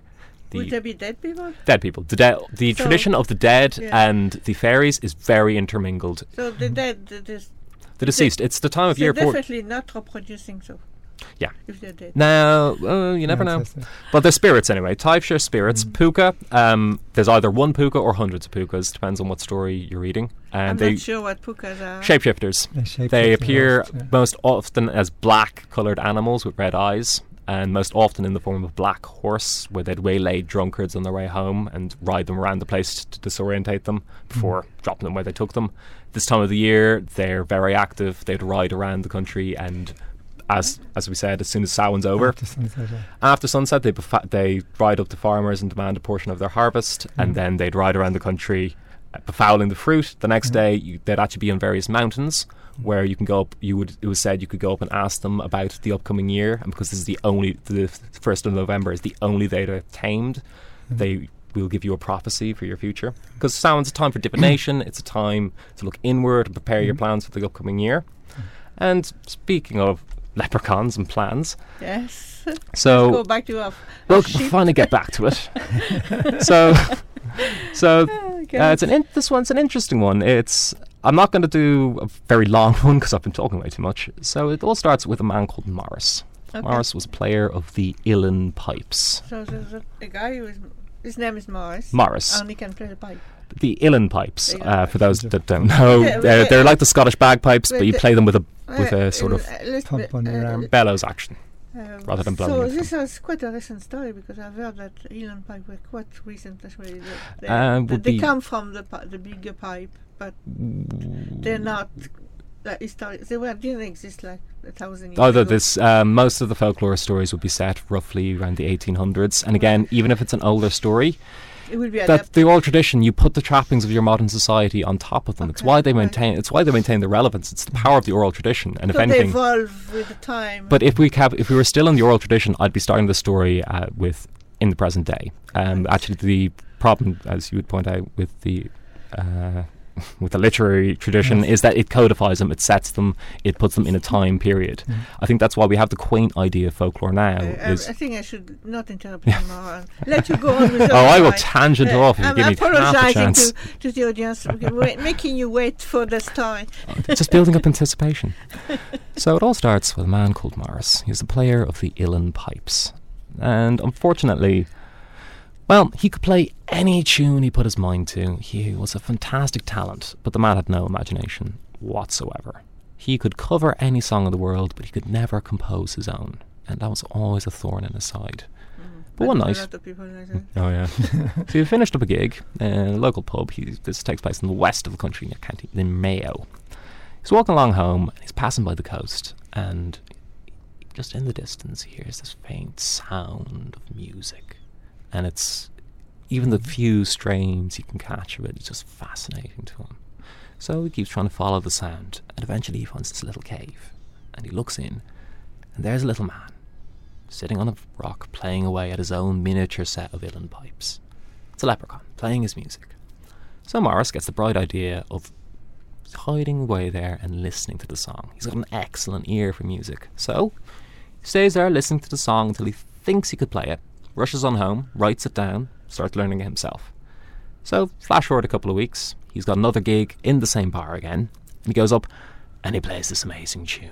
the Would there be dead people? dead people. The de- the So- tradition of the dead Yeah. and the fairies is very intermingled. So the dead, the, the, The deceased. It's the time of they're year. por- definitely not reproducing. So Yeah. if they're dead. Now, uh, you never Yeah, know. it's just, uh, But they're spirits anyway. Typeshare spirits. Mm. Puka. Um, there's either one puka or hundreds of pukas. Depends on what story you're reading. And I'm they not sure what pukas are. shapeshifters. they shape They it to appear most, yeah. most often as black-coloured animals with red eyes, and most often in the form of a black horse, where they'd waylay drunkards on their way home and ride them around the place to disorientate them before dropping them where they took them. This time of the year, they're very active. They'd ride around the country, and as as we said, as soon as Samhain's over, After sunset, yeah. after sunset, they befa- they ride up to farmers and demand a portion of their harvest, and Mm. then they'd ride around the country, uh, befouling the fruit. The next Mm. day, you, they'd actually be on various mountains where you can go up. You would it was said you could go up and ask them about the upcoming year, and because this is the only the first of November is the only day they're tamed, Mm. they will give you a prophecy for your future. Because Samhain's a time for divination. It's a time to look inward and prepare your Mm. plans for the upcoming year. And speaking of leprechauns and plans, Yes. so Go back to our, we'll our sheep. finally get back to it. so, so Oh, uh, it's an in- this one's an interesting one. It's I'm not going to do a very long one because I've been talking way too much. So it all starts with a man called Morris. Okay. Morris was a player of the Uilleann pipes. So there's a, a guy who is, his name is Morris. Morris. And he can play the pipe. The Uilleann pipes. Uilleann Uh, for those pipes. that don't know, Yeah, they're, but- they're like the Scottish bagpipes, but but you the- play them with a with Uh, a sort of uh, let's pump be- on your uh, arm. bellows action. uh, rather than blowing So it this from- is quite a recent story because I've heard that Uilleann pipe were quite recent as well. They, they, Uh, they, would they be- come from the pi- the bigger pipe, but they're not like historic. They were didn't exist like a thousand years Although ago. this, um, most of the folklore stories would be set roughly around the eighteen hundreds. And again, even if it's an older story, It will be that adapted. the oral tradition, you put the trappings of your modern society on top of them. It's Okay, why they right. maintain. It's why they maintain the relevance. It's the power of the oral tradition. And if So they anything, evolve with the time. but if we cap, if we were still in the oral tradition, I'd be starting the story uh, with in the present day. Um, Right. Actually, the problem, as you would point out, with the uh, with the literary tradition Yes. is that it codifies them, it sets them, it puts them in a time period. Mm. I think that's why we have the quaint idea of folklore now. Uh, I, is I think I should not interrupt anymore and let you go on with your oh, I will story. tangent Uh, off if you I'm give me half a apologizing chance. to, to the audience, because we're making you wait for the story. It's just building up anticipation. So it all starts with a man called Morris. He's the player of the Uilleann pipes. And unfortunately, well, he could play any tune he put his mind to. He was a fantastic talent, but the man had no imagination whatsoever. He could cover any song in the world, but he could never compose his own. And that was always a thorn in his side. But I one know night... A lot of people like that. Oh, yeah. So he finished up a gig in a local pub. He, this takes place in the west of the country, near County, in Mayo. He's walking along home, and he's passing by the coast, and just in the distance he hears this faint sound of music. And it's, even the few strains he can catch of it, it's just fascinating to him. So he keeps trying to follow the sound, and eventually he finds this little cave, and he looks in, and there's a little man, sitting on a rock, playing away at his own miniature set of Uilleann pipes. It's a leprechaun, playing his music. So Morris gets the bright idea of hiding away there and listening to the song. He's got an excellent ear for music. So he stays there listening to the song until he thinks he could play it, rushes on home, writes it down, starts learning it himself. So flash forward a couple of weeks, he's got another gig in the same bar again, and he goes up and he plays this amazing tune.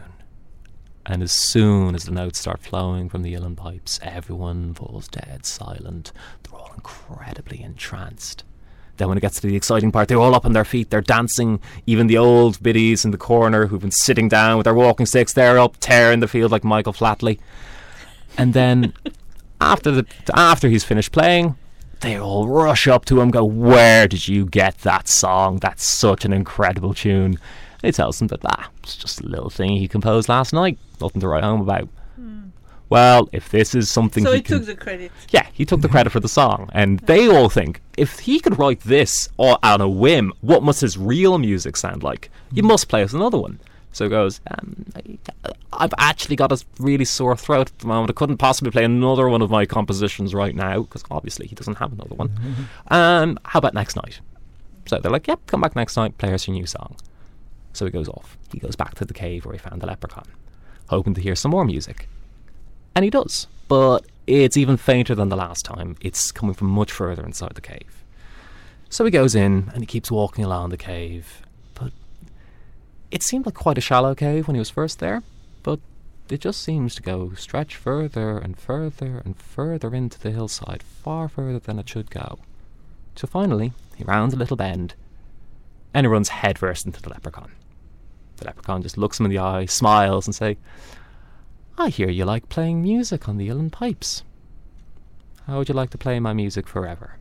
And as soon as the notes start flowing from the Uilleann pipes, everyone falls dead silent. They're all incredibly entranced. Then when it gets to the exciting part, they're all up on their feet, they're dancing. Even the old biddies in the corner who've been sitting down with their walking sticks, they're up tearing the field like Michael Flatley. And then after the after he's finished playing, they all rush up to him, go, "Where did you get that song? That's such an incredible tune." He tells them that, ah, it's just a little thing he composed last night, nothing to write home about. Hmm. Well, if this is something So he he can... took the credit. Yeah, he took the credit for the song. And they all think, if he could write this all on a whim, what must his real music sound like? You must play us another one. So he goes, um, I, I've actually got a really sore throat at the moment. I couldn't possibly play another one of my compositions right now, because obviously he doesn't have another one. Um, how about next night? So they're like, yep, come back next night, play us your new song. So he goes off. He goes back to the cave where he found the leprechaun, hoping to hear some more music. And he does. But it's even fainter than the last time. It's coming from much further inside the cave. So he goes in and he keeps walking along the cave. But it seemed like quite a shallow cave when he was first there. But it just seems to go stretch further and further and further into the hillside, far further than it should go. So finally, he rounds a little bend and he runs headfirst into the leprechaun. The leprechaun just looks him in the eye, smiles and say, "I hear you like playing music on the uilleann pipes. How would you like to play my music forever?"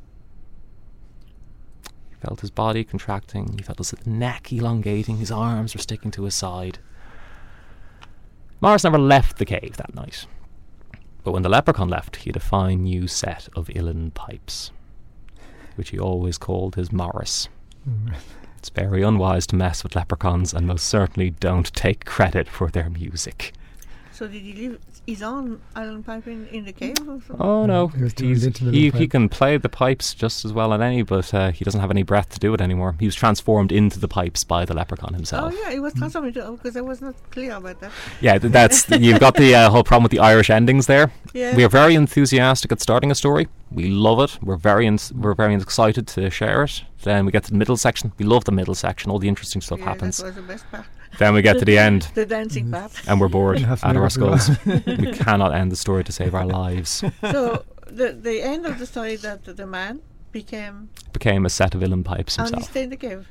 He felt his body contracting, he felt his neck elongating, his arms were sticking to his side. Morris never left the cave that night. But when the leprechaun left, he had a fine new set of uilleann pipes, which he always called his Morris. Mm. It's very unwise to mess with leprechauns, and most certainly don't take credit for their music. So did he leave his own uilleann pipe in, in the cave or something? Oh no, He was He's, turned into the he, little he pipe. can play the pipes just as well as any, but uh, he doesn't have any breath to do it anymore. He was transformed into the pipes by the leprechaun himself. Oh yeah, it was transformed into, because I was not clear about that. Yeah, th- that's you've got the uh, whole problem with the Irish endings there. Yeah. We are very enthusiastic at starting a story. We love it. We're very in- we're very excited to share it. Then we get to the middle section. We love the middle section. All the interesting stuff yeah, happens. That was the best part. Then we get to the end, The dancing part. and we're bored You have to out of our never skulls. We cannot end the story to save our lives. So the the end of the story that the man became Became a set of uilleann pipes and he himself. stayed in the cave.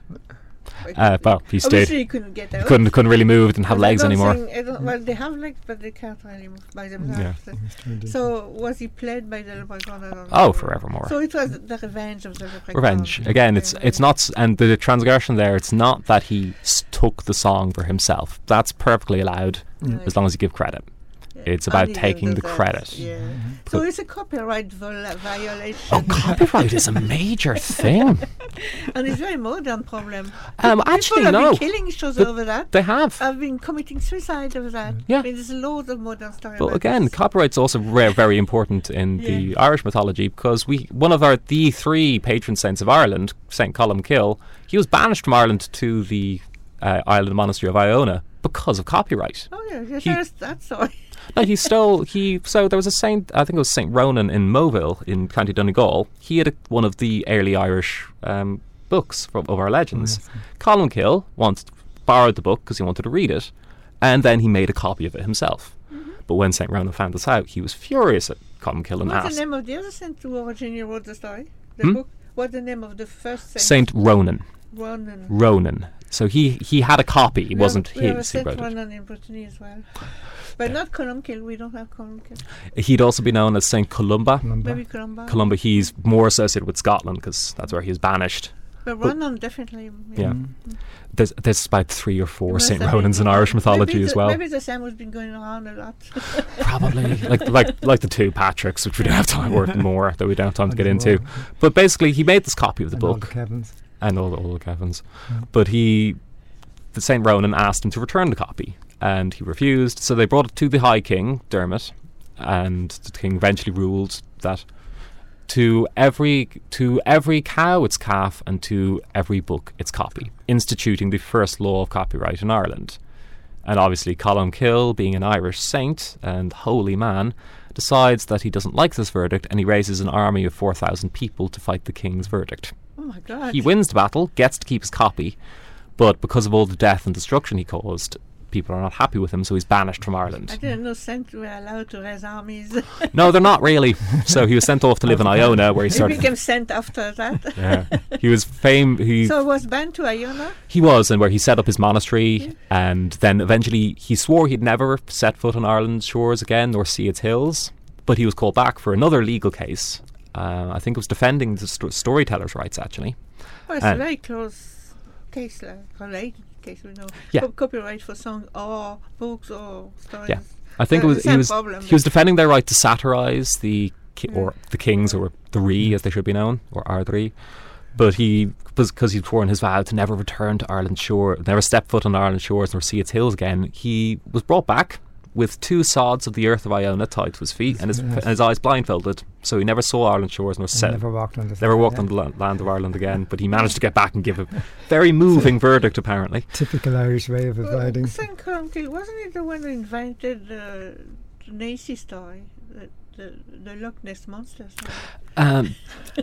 Uh, well, he stayed. Obviously he couldn't get out. Couldn't couldn't really move. Didn't have But I legs don't anymore. think- I don't- well, they have legs, but they can't really move by themselves. Yeah. He was turned into- So was he played by the leprechaun? I don't Oh, know. forevermore. So it was the revenge of the leprechaun. Revenge. Again, it's it's not, s- and the transgression there, it's not that he s- took the song for himself. That's perfectly allowed, Right. as long as you give credit. Yeah. It's about And he taking did the that, credit. Yeah. Mm-hmm. So it's a copyright vol- violation. Oh, copyright is a major thing. And it's a very modern problem. Um, People actually, have no. been killing each other But over that. They have. I've been committing suicide over that. Yeah. I mean, there's loads of modern stories. But about again, this. copyright's also very, very important in the Irish mythology, because we one of our the three patron saints of Ireland, Saint Columkill, he was banished from Ireland to the uh, island monastery of Iona because of copyright. Oh yeah, yes, he- there's that story. No, he stole. He so there was a saint. I think it was Saint Ronan in Moville in County Donegal. He had a, one of the early Irish um, books from, of our legends. Oh, yes. Columkill wanted borrowed the book because he wanted to read it, and then he made a copy of it himself. Mm-hmm. But when Saint Ronan found this out, he was furious at Columkill and What's asked the name of the other saint who originally wrote the story? The Hmm? book? What's the name of the first saint? Saint Ronan. Ronan. Ronan. So he he had a copy. It We wasn't have, we have a his. He Saint wrote it. Ronan in Brittany as well. But not Columkill, we don't have Columkill. He'd also be known as Saint Columba. Columba. Maybe Columba. Columba. He's more associated with Scotland because that's where he was banished. But Ronan definitely. Yeah. Mm. There's there's about three or It four must Saint have been- Ronans in Irish mythology maybe as the, well. Maybe the same has been going around a lot. Probably like like like the two Patricks, which we don't have time for more that we don't have time to get And into. all- But basically, he made this copy of the and all book the Kevins. and all the all the Kevins. Yeah. But he, the Saint Ronan asked him to return the copy, and he refused. So they brought it to the High King Dermot, and the king eventually ruled that to every to every cow its calf, and to every book its copy, instituting the first law of copyright in Ireland. And obviously, Columkill, being an Irish saint and holy man, decides that he doesn't like this verdict, and he raises an army of four thousand people to fight the king's verdict. Oh my God. He wins the battle, gets to keep his copy, but because of all the death and destruction he caused, people are not happy with him, so he's banished from I Ireland. didn't know saints were allowed to raise armies. No, they're not really. So he was sent off to live in Iona, where he He started. became sent after that. Yeah, he was fame. He So it was banned to Iona? he was, and where he set up his monastery, and then eventually he swore he'd never set foot on Ireland's shores again, nor see its hills. But he was called back for another legal case. Uh, I think it was defending the sto- storyteller's rights, actually. Well, it's Uh, a very close case, like, related case, we know. Yeah. Co- copyright for song or books or stories. Yeah. I think Uh, it was the he same was problem, he was but- defending their right to satirise the ki- Yeah. or the kings, or the Ree as they should be known, or Ardri. But he was, because he'd sworn his vow to never return to Ireland's shore, never step foot on Ireland's shores, nor see its hills again. He was brought back with two sods of the earth of Iona tied to his feet, and his, Yes. and his eyes blindfolded. So he never saw Ireland's shores, nor And set, never walked on the never walked yeah. on the la- land of Ireland again. But he managed to get back and give a very moving verdict, apparently. Typical Irish way of Well, abiding. Saint Columkill, wasn't it the one who invented uh, the Nacy story? The, the, the Loch Ness monster? So. Um,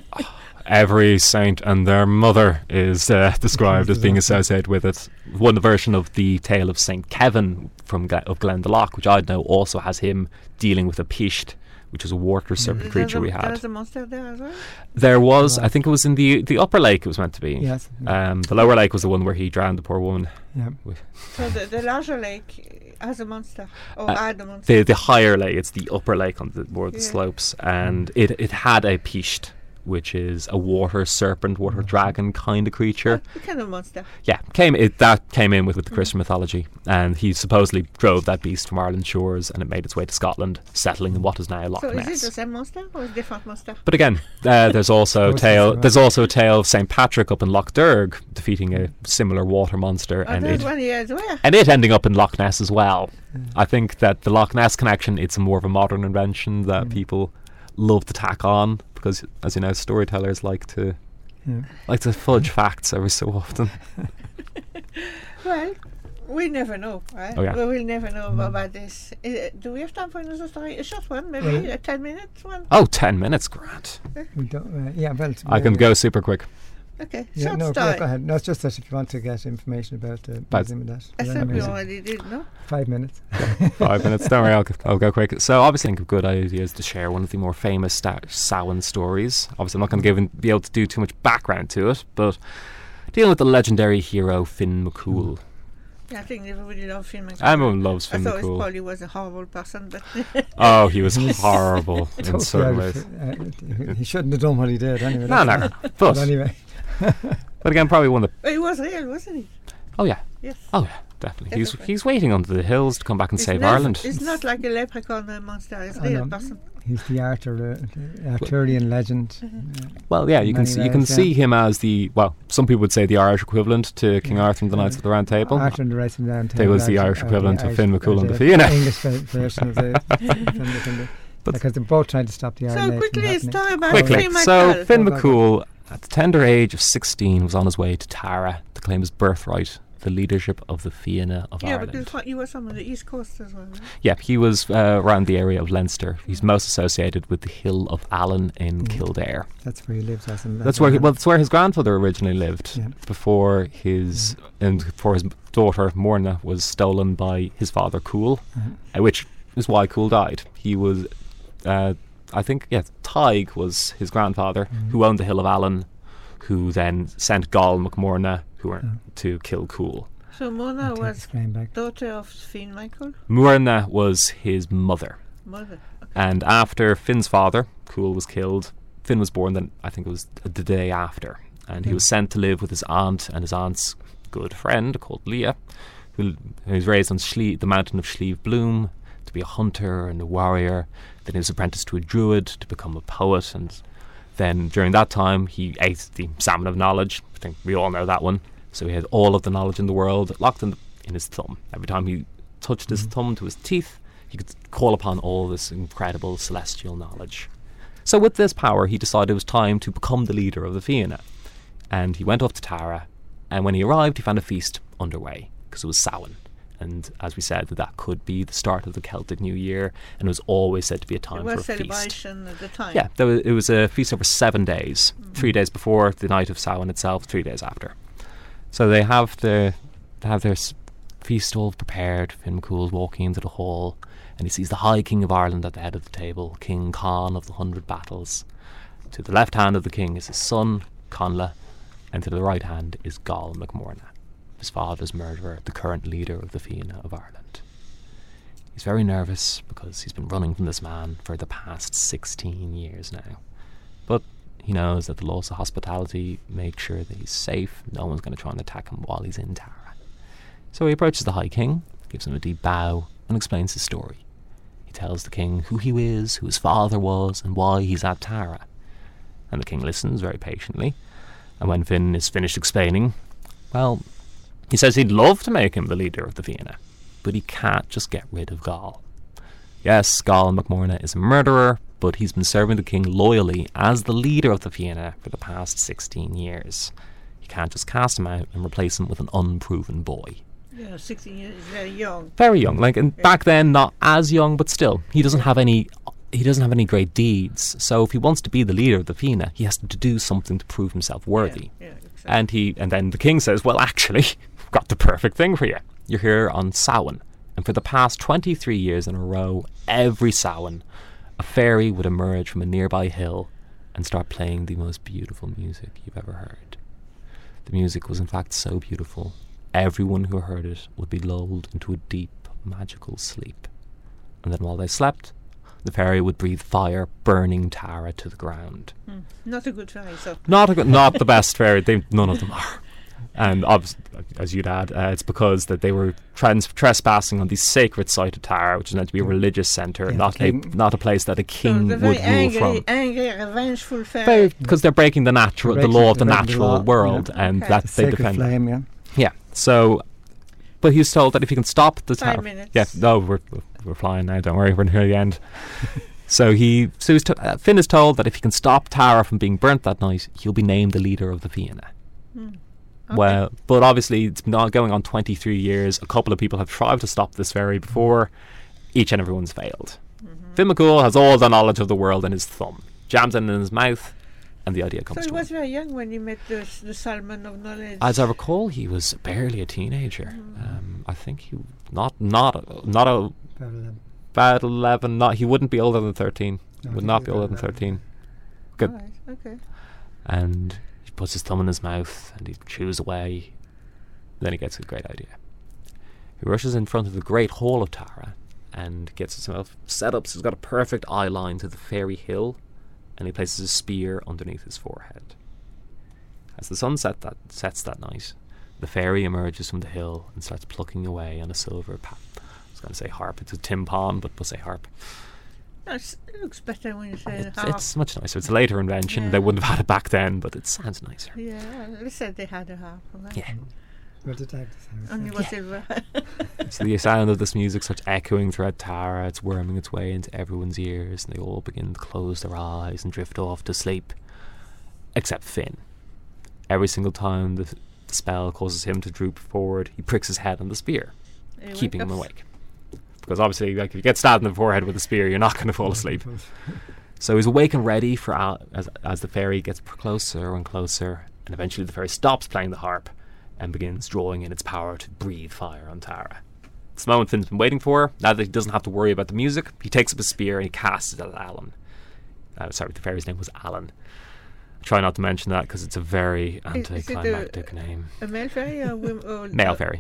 every saint and their mother is uh, described as being associated with it. One version of the tale of Saint Kevin from Glen- of Glendalough, which I know also has him dealing with a pisht, which is a water serpent There's creature a, we had. There's a monster there as well? There was, Right. I think it was in the the upper lake it was meant to be. Yes. Um, the lower lake was the one where he drowned the poor woman. Yeah. So the, the larger lake has a monster, or Uh, had a monster. The the higher lake, it's the upper lake on the more of the Yeah. slopes, and it it had a pisht, which is a water serpent, water dragon kind of creature. What kind of monster? Yeah, came it that came in with, with the Christian mythology, and he supposedly drove that beast from Ireland's shores, and it made its way to Scotland, settling in what is now Loch So Ness. is it the same monster or is it a different monster? But again, uh, there's also Close tale. enough. There's also a tale of Saint Patrick up in Loch Derg defeating a similar water monster, Oh, and there's it one here as well. and it ending up in Loch Ness as well. I think that the Loch Ness connection, it's more of a modern invention that Mm. people love to tack on because, as you know, storytellers like to Yeah. like to fudge facts every so often. Well, we never know, right? Oh, yeah. We will never know Mm. about this. Uh, do we have time for another story? A short one, maybe Well, a ten minutes one? Oh, ten minutes, Grant. We don't, uh, yeah, well, it's I can very- go super quick. Okay, Yeah, short no, go, story. go ahead. No, it's just that if you want to get information about the But- museum and that. I yeah, said we amazing. already did, no? Five minutes. Five minutes. Don't worry, I'll, I'll go quick. So, obviously, I think of good ideas to share one of the more famous sta- Samhain stories. Obviously, I'm not going to give in, be able to do too much background to it, but dealing with the legendary hero Finn McCool. Yeah, I think everybody loves Finn McCool. Everyone loves I Finn thought he McCool. probably was a horrible person, but Oh, he was horrible in Totally certain out ways. of- uh, he shouldn't have done what he did anyway. No, that's- no. But But, anyway. but again, probably one of the. But he was real, wasn't he? Oh, yeah. Yes. Oh, yeah. Definitely. He's, Definitely. he's waiting under the hills to come back and It's save not- Ireland. It's not like a leprechaun uh, monster, it's a I real know. person. He's the Arthur, uh, the Arthurian legend. Mm-hmm. Uh, Well, yeah, you can Many see, you can ways, yeah. see him as the, well, some people would say the Irish equivalent to King Yeah. Arthur and the Knights Yeah. of the Round Table. Arthur and the Rice and Round They Table. was the Arthur- Irish or equivalent of Irish- Finn McCool or and the the Fianna. English ver- version of the Finn McCool. But- Because they're both trying to stop the Iron So Age from quickly, a happening. story about Quickly. Finn So, McCool. Finn Oh, God. McCool, at the tender age of sixteen, was on his way to Tara to claim his birthright, the leadership of the Fianna of Yeah, Ireland. because you were some of the East Coast as well, right? Yeah, he was uh, around the area of Leinster. He's most associated with the Hill of Allen in Mm. Kildare. That's where he lives. As in, That's where he, well, that's where his grandfather originally lived Yeah. before his and before his daughter Morna was stolen by his father Cool, Uh-huh. uh, which is why Cool died. He was, uh, I think, yeah, Tig was his grandfather Mhm. who owned the Hill of Allen, who then sent Gall McMorna who were Oh. to kill Cool. So Mona Take was his claim back. daughter of Finn McCool, Morna was his mother. mother. Okay. And after Finn's father, Cool, was killed, Finn was born then, I think it was the day after. And he Hmm. was sent to live with his aunt and his aunt's good friend called Leah, who, who was raised on Schlie- the mountain of Slieve Bloom to be a hunter and a warrior. Then he was apprenticed to a druid to become a poet. And then during that time, he ate the salmon of knowledge. I think we all know that one. So he had all of the knowledge in the world locked in, in his thumb. Every time he touched his Mhm. thumb to his teeth, he could call upon all this incredible celestial knowledge. So with this power, he decided it was time to become the leader of the Fianna. And he went off to Tara, and when he arrived, he found a feast underway, because it was Samhain. And as we said, that that could be the start of the Celtic New Year, and it was always said to be a There time for a was feast. celebration at the time. Yeah, there was, it was a feast over seven days. Mm. Three days before the night of Samhain itself, three days after. So they have their they have their s- feast all prepared. Finn McCool's walking into the hall, and he sees the High King of Ireland at the head of the table, King Con of the Hundred Battles. To the left hand of the king is his son, Conla, and to the right hand is Gall McMorna, his father's murderer, the current leader of the Fianna of Ireland. He's very nervous because he's been running from this man for the past sixteen years now. But he knows that the laws of hospitality make sure that he's safe. No one's going to try and attack him while he's in Tara. So he approaches the High King, gives him a deep bow, and explains his story. He tells the king who he is, who his father was, and why he's at Tara. And the king listens very patiently. And when Finn is finished explaining, well, he says he'd love to make him the leader of the Fianna, but he can't just get rid of Gall. Yes, Gall McMorna is a murderer, but he's been serving the king loyally as the leader of the Fianna for the past sixteen years. You can't just cast him out and replace him with an unproven boy. Yeah, sixteen years is very young. Very young, like, and Yeah. back then not as young, but still, he doesn't have any he doesn't have any great deeds. So if he wants to be the leader of the Fianna, he has to do something to prove himself worthy. Yeah, yeah, exactly. And he, and then the king says, well, actually, we've got the perfect thing for you. You're here on Samhain. And for the past twenty-three years in a row, every Samhain, a fairy would emerge from a nearby hill and start playing the most beautiful music you've ever heard. The music was in fact so beautiful, everyone who heard it would be lulled into a deep, magical sleep. And then while they slept, the fairy would breathe fire, burning Tara to the ground. Mm. Not a good fairy, so. Not a good, not the best fairy. They, none of them are. And obviously, as you'd add, uh, it's because that they were trans- trespassing on the sacred site of Tara, which is meant to be a religious centre, Yeah, not a not a place that a king so would the rule very angry, from. angry, revengeful fairy. Because they're breaking the natural, the Breaking- law of the they're breaking the natural law, world, yeah. and Okay. that The they sacred defend. flame, yeah. Yeah. So, but he's told that if he can stop the Five Tara, minutes. yeah, no, we're we're flying now. Don't worry, we're near the end. So he, so he's to, uh, Finn is told that if he can stop Tara from being burnt that night, he'll be named the leader of the Fianna. Mm. Okay. Well, but obviously it's been on- going on twenty-three years. A couple of people have tried to stop this fairy before. Each and everyone's failed. Mm-hmm. Finn McCool has all the knowledge of the world in his thumb. Jams it in his mouth, and the idea So comes he to was him. very young when he met the, the salmon of knowledge. As I recall, he was barely a teenager. Mm. Um, I think he not not not a About eleven. bad eleven. Not he wouldn't be older than thirteen. No, Would I not think be about older than eleven. thirteen. Good. All right, okay. And he puts his thumb in his mouth and he chews away. Then he gets a great idea. He rushes in front of the great hall of Tara and gets himself set up so he's got a perfect eye line to the fairy hill, and he places a spear underneath his forehead. As the sun set that sets that night, the fairy emerges from the hill and starts plucking away on a silver pa- I was going to say harp. It's a timpan, but we'll say harp. No, it's- it looks better when you say It's, half. it's much nicer. It's a later invention. Yeah. They wouldn't have had it back then, but it sounds nicer. Yeah, well, they said they had a harp. Right? Yeah. Well, the doctor's house. Only yeah. was silver. So the sound of this music starts echoing throughout Tara. It's worming its way into everyone's ears, and they all begin to close their eyes and drift off to sleep, except Finn. Every single time the, the spell causes him to droop forward, he pricks his head on the spear, He keeping wake him up. awake. Because obviously, like, if you get stabbed in the forehead with a spear, you're not going to fall asleep. So he's awake and ready for Al- as as the fairy gets pr- closer and closer, and eventually the fairy stops playing the harp and begins drawing in its power to breathe fire on Tara. It's the moment Finn's been waiting for. Now that he doesn't have to worry about the music, he takes up a spear and he casts it at Alan. Uh, sorry, the fairy's name was Alan. I try not to mention that because it's a very is it a- anticlimactic name. A male fairy or women? Or Male uh, fairy.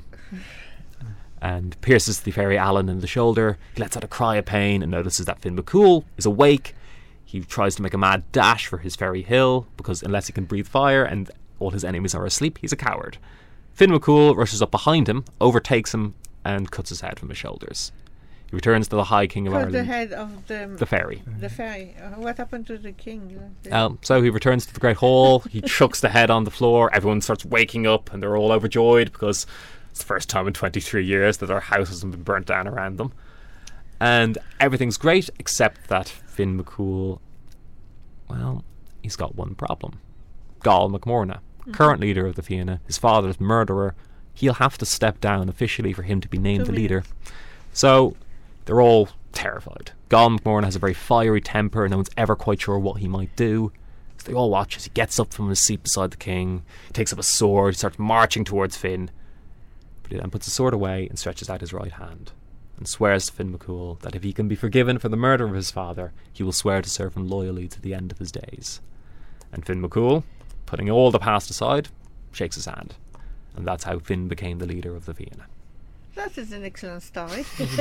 And pierces the fairy Alan in the shoulder. He lets out a cry of pain and notices that Finn McCool is awake. He tries to make a mad dash for his fairy hill because unless he can breathe fire and all his enemies are asleep, he's a coward. Finn McCool rushes up behind him, overtakes him, and cuts his head from his shoulders. He returns to the High King of Cut the Ireland, head of the the fairy. the fairy. Uh, what happened to the king? Uh, the- Um, so he returns to the Great Hall. He chucks the head on the floor. Everyone starts waking up, and they're all overjoyed because it's the first time in twenty-three years that their house hasn't been burnt down around them. And everything's great, except that Finn McCool, well, he's got one problem. Gall McMorna, current leader of the Fianna, his father's murderer, he'll have to step down officially for him to be named Two the leader. So they're all terrified. Gall McMorna has a very fiery temper, and no one's ever quite sure what he might do. So they all watch as he gets up from his seat beside the king, he takes up a sword, he starts marching towards Finn, but he then puts the sword away and stretches out his right hand and swears to Finn McCool that if he can be forgiven for the murder of his father, he will swear to serve him loyally to the end of his days. And Finn McCool, putting all the past aside, shakes his hand. And that's how Finn became the leader of the Fianna. That is an excellent story.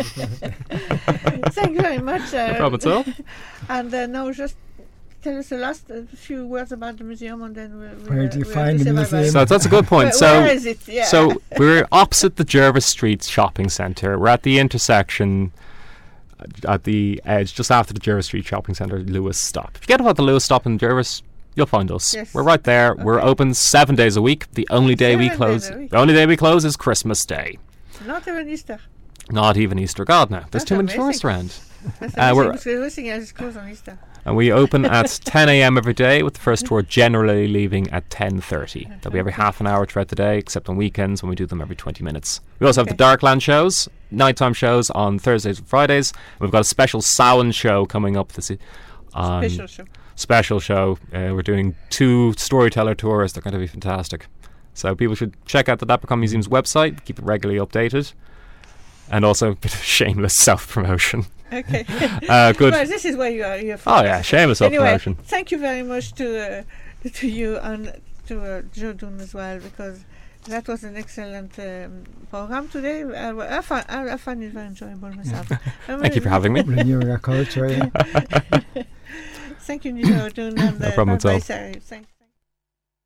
Thank you very much. Uh, No problem at all. And uh, now just tell us the last uh, few words about the museum, and then we'll. we'll Where uh, do you we'll find have to the say museum? bye-bye. So that's a good point. Where, so where is it? Yeah. So we're opposite the Jervis Street shopping centre. We're at the intersection uh, at the edge, just after the Jervis Street shopping centre, Lewis stop. If you get about the Lewis stop in Jervis, you'll find us. Yes. We're right there. We're Okay. open seven days a week. The only day we Seven close days a week. the only day we close is Christmas Day. Not even Easter. Not even Easter. God, no. There's That's too many amazing. tourists around. That's Uh, we're- amazing, because everything else is closed on Easter. And we open at ten a.m. every day, with the first tour generally leaving at ten thirty. They'll be every half an hour throughout the day, except on weekends when we do them every twenty minutes. We also have Okay. the Darkland shows nighttime shows on Thursdays and Fridays. We've got a special Samhain show coming up this e- on Special show. special show. Uh, we're doing two storyteller tours. They're going to be fantastic. So people should check out the Leprechaun Museum's website, keep it regularly updated. And also a bit of shameless self-promotion. Okay. Uh, good. Well, this is where you are. You're Oh yeah, shameless Anyway, self-promotion. thank you very much to uh, to you and to uh, Joe Dunn as well, because that was an excellent um, program today. I, I, found, I, I found it very enjoyable myself. Thank you for having me. Renewing our culture. Yeah. Thank you, Joe Dunn. And, No uh, problem at bye-bye, all. Sarah. Thank